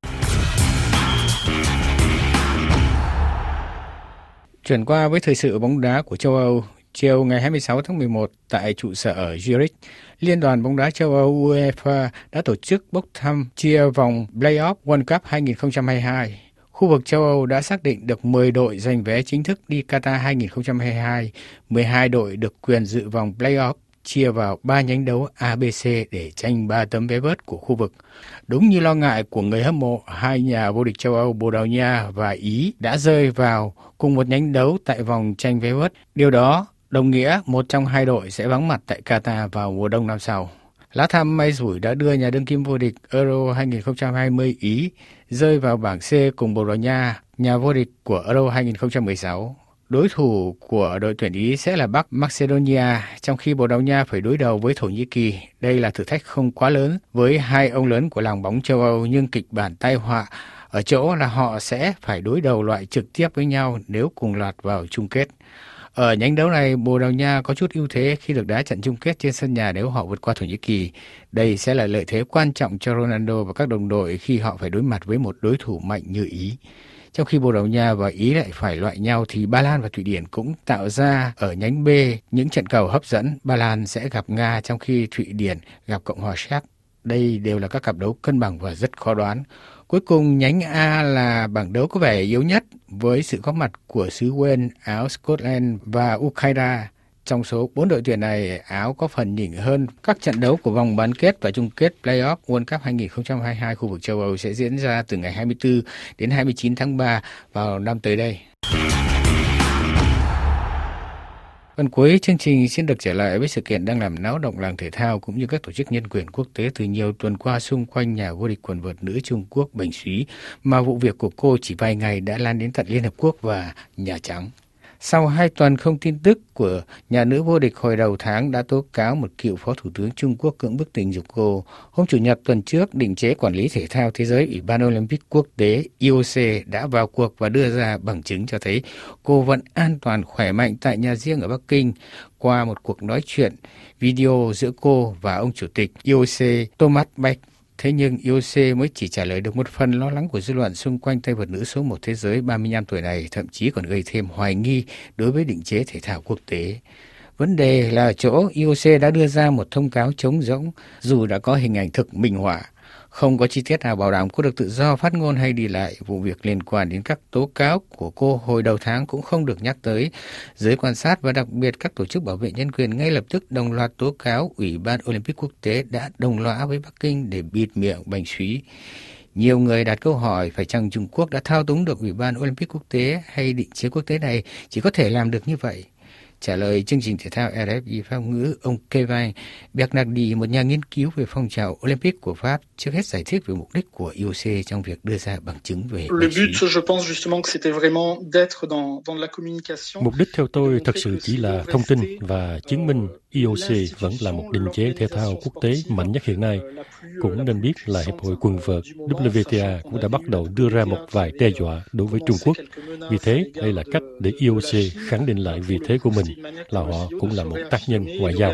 Chuyển qua với thời sự bóng đá của châu Âu, chiều ngày 26 tháng 11 tại trụ sở ở Zurich, Liên đoàn bóng đá châu Âu UEFA đã tổ chức bốc thăm chia vòng Play-off World Cup 2022. Khu vực châu Âu đã xác định được 10 đội giành vé chính thức đi Qatar 2022, 12 đội được quyền dự vòng play-off chia vào 3 nhánh đấu ABC để tranh 3 tấm vé vớt của khu vực. Đúng như lo ngại của người hâm mộ, hai nhà vô địch châu Âu Bồ Đào Nha và Ý đã rơi vào cùng một nhánh đấu tại vòng tranh vé vớt. Điều đó đồng nghĩa một trong hai đội sẽ vắng mặt tại Qatar vào mùa đông năm sau. Lá thăm may rủi đã đưa nhà đương kim vô địch Euro 2020 Ý rơi vào bảng C cùng Bồ Đào Nha, nhà vô địch của Euro 2016. Đối thủ của đội tuyển Ý sẽ là Bắc Macedonia, trong khi Bồ Đào Nha phải đối đầu với Thổ Nhĩ Kỳ. Đây là thử thách không quá lớn với hai ông lớn của làng bóng châu Âu, nhưng kịch bản tai họa ở chỗ là họ sẽ phải đối đầu loại trực tiếp với nhau nếu cùng lọt vào chung kết. Ở nhánh đấu này, Bồ Đào Nha có chút ưu thế khi được đá trận chung kết trên sân nhà nếu họ vượt qua Thổ Nhĩ Kỳ. Đây sẽ là lợi thế quan trọng cho Ronaldo và các đồng đội khi họ phải đối mặt với một đối thủ mạnh như Ý. Trong khi Bồ Đào Nha và Ý lại phải loại nhau thì Ba Lan và Thụy Điển cũng tạo ra ở nhánh B những trận cầu hấp dẫn. Ba Lan sẽ gặp Nga trong khi Thụy Điển gặp Cộng hòa Séc. Đây đều là các cặp đấu cân bằng và rất khó đoán. Cuối cùng, nhánh A là bảng đấu có vẻ yếu nhất với sự góp mặt của xứ Wales, Áo, Scotland và Ukraine. Trong số 4 đội tuyển này, Áo có phần nhỉnh hơn. Các trận đấu của vòng bán kết và chung kết Play-off World Cup 2022 khu vực châu Âu sẽ diễn ra từ ngày 24 đến 29 tháng 3 vào năm tới đây. Phần cuối chương trình xin được trở lại với sự kiện đang làm náo động làng thể thao cũng như các tổ chức nhân quyền quốc tế từ nhiều tuần qua xung quanh nhà vô địch quần vợt nữ Trung Quốc Bành Xuy, mà vụ việc của cô chỉ vài ngày đã lan đến tận Liên Hợp Quốc và Nhà Trắng. Sau 2 tuần không tin tức của nhà nữ vô địch, hồi đầu tháng đã tố cáo một cựu phó thủ tướng Trung Quốc cưỡng bức tình dục cô. Hôm Chủ nhật tuần trước, định chế quản lý thể thao thế giới Ủy ban Olympic quốc tế IOC đã vào cuộc và đưa ra bằng chứng cho thấy cô vẫn an toàn khỏe mạnh tại nhà riêng ở Bắc Kinh qua một cuộc nói chuyện video giữa cô và ông chủ tịch IOC Thomas Bach. Thế nhưng IOC mới chỉ trả lời được một phần lo lắng của dư luận xung quanh tay vợt nữ số 1 thế giới 35 tuổi này, thậm chí còn gây thêm hoài nghi đối với định chế thể thao quốc tế. Vấn đề là chỗ IOC đã đưa ra một thông cáo trống rỗng dù đã có hình ảnh thực minh họa. Không có chi tiết nào bảo đảm cô được tự do phát ngôn hay đi lại. Vụ việc liên quan đến các tố cáo của cô hồi đầu tháng cũng không được nhắc tới. Giới quan sát và đặc biệt các tổ chức bảo vệ nhân quyền ngay lập tức đồng loạt tố cáo Ủy ban Olympic quốc tế đã đồng lõa với Bắc Kinh để bịt miệng Bành Súy. Nhiều người đặt câu hỏi phải chăng Trung Quốc đã thao túng được Ủy ban Olympic quốc tế hay định chế quốc tế này chỉ có thể làm được như vậy. Trả lời chương trình thể thao RFI Pháp ngữ, ông Kevin Bernardi, một nhà nghiên cứu về phong trào Olympic của Pháp, trước hết giải thích về mục đích của IOC trong việc đưa ra bằng chứng về Bành Súy. Mục đích theo tôi thật sự chỉ là thông tin và chứng minh IOC vẫn là một định chế thể thao quốc tế mạnh nhất hiện nay. Cũng nên biết là Hiệp hội quần vợt WTA cũng đã bắt đầu đưa ra một vài đe dọa đối với Trung Quốc. Vì thế, đây là cách để IOC khẳng định lại vị thế của mình, là họ cũng là một tác nhân ngoại giao.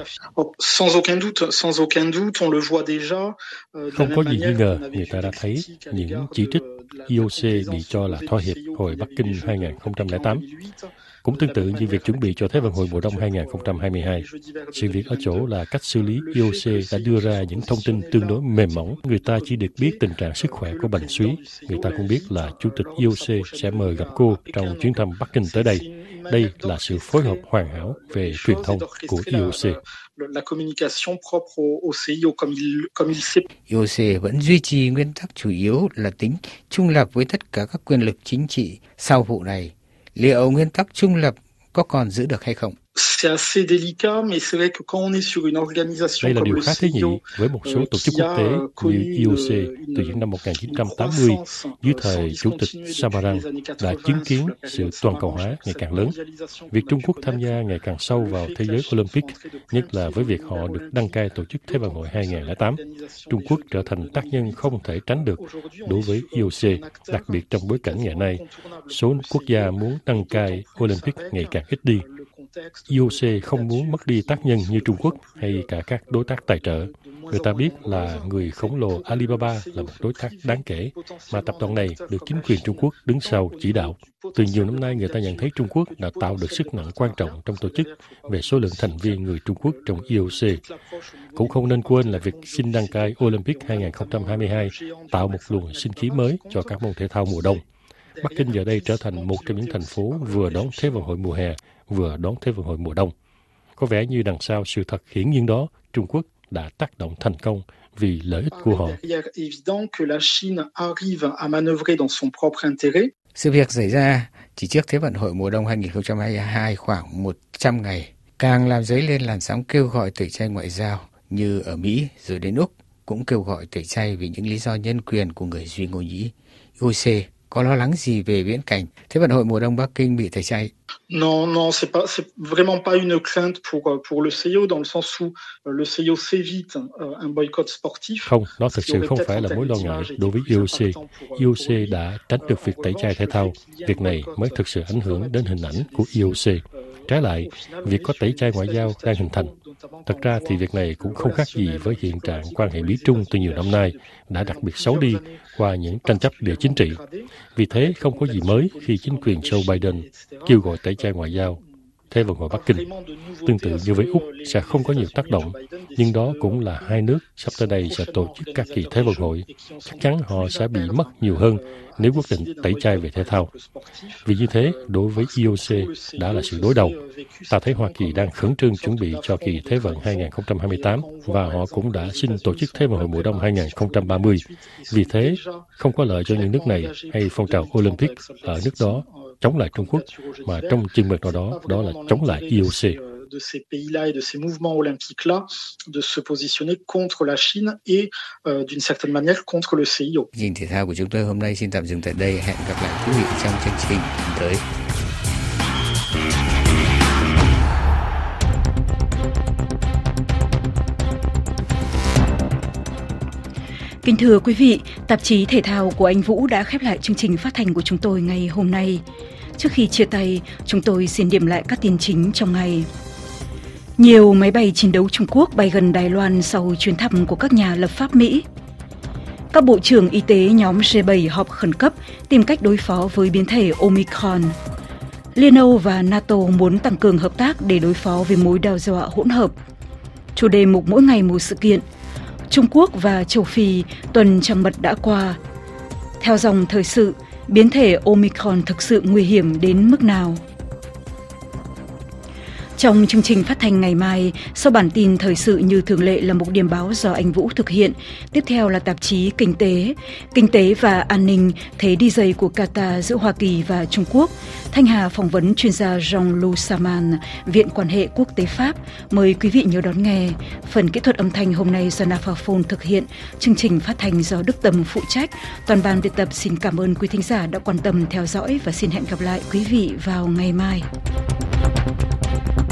Không có gì nghi ngờ, người ta đã thấy những chỉ trích IOC bị cho là thỏa hiệp hồi Bắc Kinh 2008. Cũng tương tự như việc chuẩn bị cho Thế vận hội mùa đông 2022. Sự việc ở chỗ là cách xử lý IOC đã đưa ra những thông tin tương đối mềm mỏng. Người ta chỉ được biết tình trạng sức khỏe của Bành Súy. Người ta cũng biết là Chủ tịch IOC sẽ mời gặp cô trong chuyến thăm Bắc Kinh tới đây. Đây là sự phối hợp hoàn hảo về truyền thông của IOC. IOC vẫn duy trì nguyên tắc chủ yếu là tính trung lập với tất cả các quyền lực chính trị. Sau vụ này, liệu nguyên tắc trung lập có còn giữ được hay không? Đây là điều khá tế nhị với một số tổ chức quốc tế như IOC từ những năm 1980 dưới thời Chủ tịch Samarang đã chứng kiến sự toàn cầu hóa ngày càng lớn. Việc Trung Quốc tham gia ngày càng sâu vào thế giới Olympic, nhất là với việc họ được đăng cai tổ chức Thế vận hội 2008, Trung Quốc trở thành tác nhân không thể tránh được đối với IOC, đặc biệt trong bối cảnh ngày nay, số quốc gia muốn đăng cai Olympic ngày càng ít đi. IOC không muốn mất đi tác nhân như Trung Quốc hay cả các đối tác tài trợ. Người ta biết là người khổng lồ Alibaba là một đối tác đáng kể, mà tập đoàn này được chính quyền Trung Quốc đứng sau chỉ đạo. Từ nhiều năm nay, người ta nhận thấy Trung Quốc đã tạo được sức nặng quan trọng trong tổ chức về số lượng thành viên người Trung Quốc trong IOC. Cũng không nên quên là việc xin đăng cai Olympic 2022 tạo một luồng sinh khí mới cho các môn thể thao mùa đông. Bắc Kinh giờ đây trở thành một trong những thành phố vừa đón Thế vận hội mùa hè, vừa đón Thế vận hội mùa đông. Có vẻ như đằng sau sự thật hiển nhiên đó, Trung Quốc đã tác động thành công vì lợi ích của họ. Sự việc xảy ra chỉ trước Thế vận hội mùa đông 2022 khoảng 100 ngày, càng làm dấy lên làn sóng kêu gọi tẩy chay ngoại giao như ở Mỹ rồi đến Úc cũng kêu gọi tẩy chay vì những lý do nhân quyền của người Duy Ngô Nhĩ. IOC có lo lắng gì về viễn cảnh Thế vận hội mùa đông Bắc Kinh bị tẩy chay? Non, c'est vraiment pas une crainte pour le CIO dans le sens où le CIO s'évite un boycott sportif. Không, nó thực sự không phải là mối lo ngại đối với IOC. IOC đã tránh được việc tẩy chay thể thao. Việc này mới thực sự ảnh hưởng đến hình ảnh của IOC. Trái lại, việc có tẩy chay ngoại giao đang hình thành. Thật ra thì việc này cũng không khác gì với hiện trạng quan hệ Mỹ-Trung từ nhiều năm nay đã đặc biệt xấu đi qua những tranh chấp địa chính trị. Vì thế, không có gì mới khi chính quyền Joe Biden kêu gọi tẩy chay ngoại giao Thế vận hội Bắc Kinh. Tương tự như với Úc sẽ không có nhiều tác động, nhưng đó cũng là hai nước sắp tới đây sẽ tổ chức các kỳ Thế vận hội. Chắc chắn họ sẽ bị mất nhiều hơn nếu quyết định tẩy chay về thể thao. Vì như thế, đối với IOC đã là sự đối đầu. Ta thấy Hoa Kỳ đang khẩn trương chuẩn bị cho kỳ Thế vận 2028 và họ cũng đã xin tổ chức Thế vận hội mùa đông 2030. Vì thế, không có lợi cho những nước này hay phong trào Olympic ở nước đó chống lại Trung Quốc, mà trong chừng mực nào đó, đó là chống lại IOC. De ces pays-là et de ces mouvements olympiques-là, de se positionner contre la Chine et d'une certaine manière contre le CIO. Chương trình thể thao của chúng tôi hôm nay xin tạm dừng tại đây. Hẹn gặp lại quý vị trong chương trình tới. Kính thưa quý vị, tạp chí thể thao của anh Vũ đã khép lại chương trình phát thanh của chúng tôi ngày hôm nay. Trước khi chia tay, chúng tôi xin điểm lại các tin chính trong ngày. Nhiều máy bay chiến đấu Trung Quốc bay gần Đài Loan sau chuyến thăm của các nhà lập pháp Mỹ. Các bộ trưởng y tế nhóm G7 họp khẩn cấp tìm cách đối phó với biến thể Omicron. Liên Âu và NATO muốn tăng cường hợp tác để đối phó với mối đe dọa hỗn hợp. Chủ đề mục mỗi ngày một sự kiện. Trung Quốc và châu Phi, tuần trăng mật đã qua. Theo dòng thời sự, biến thể Omicron thực sự nguy hiểm đến mức nào? Trong chương trình phát thanh ngày mai, sau bản tin thời sự như thường lệ là một điểm báo do anh Vũ thực hiện. Tiếp theo là tạp chí Kinh tế và An ninh, thế đi giày của Qatar giữa Hoa Kỳ và Trung Quốc. Thanh Hà phỏng vấn chuyên gia Jean-Loup Saman, Viện Quan hệ Quốc tế Pháp. Mời quý vị nhớ đón nghe. Phần kỹ thuật âm thanh hôm nay do Nafaphone thực hiện. Chương trình phát thanh do Đức Tâm phụ trách. Toàn ban biên tập xin cảm ơn quý thính giả đã quan tâm theo dõi và xin hẹn gặp lại quý vị vào ngày mai.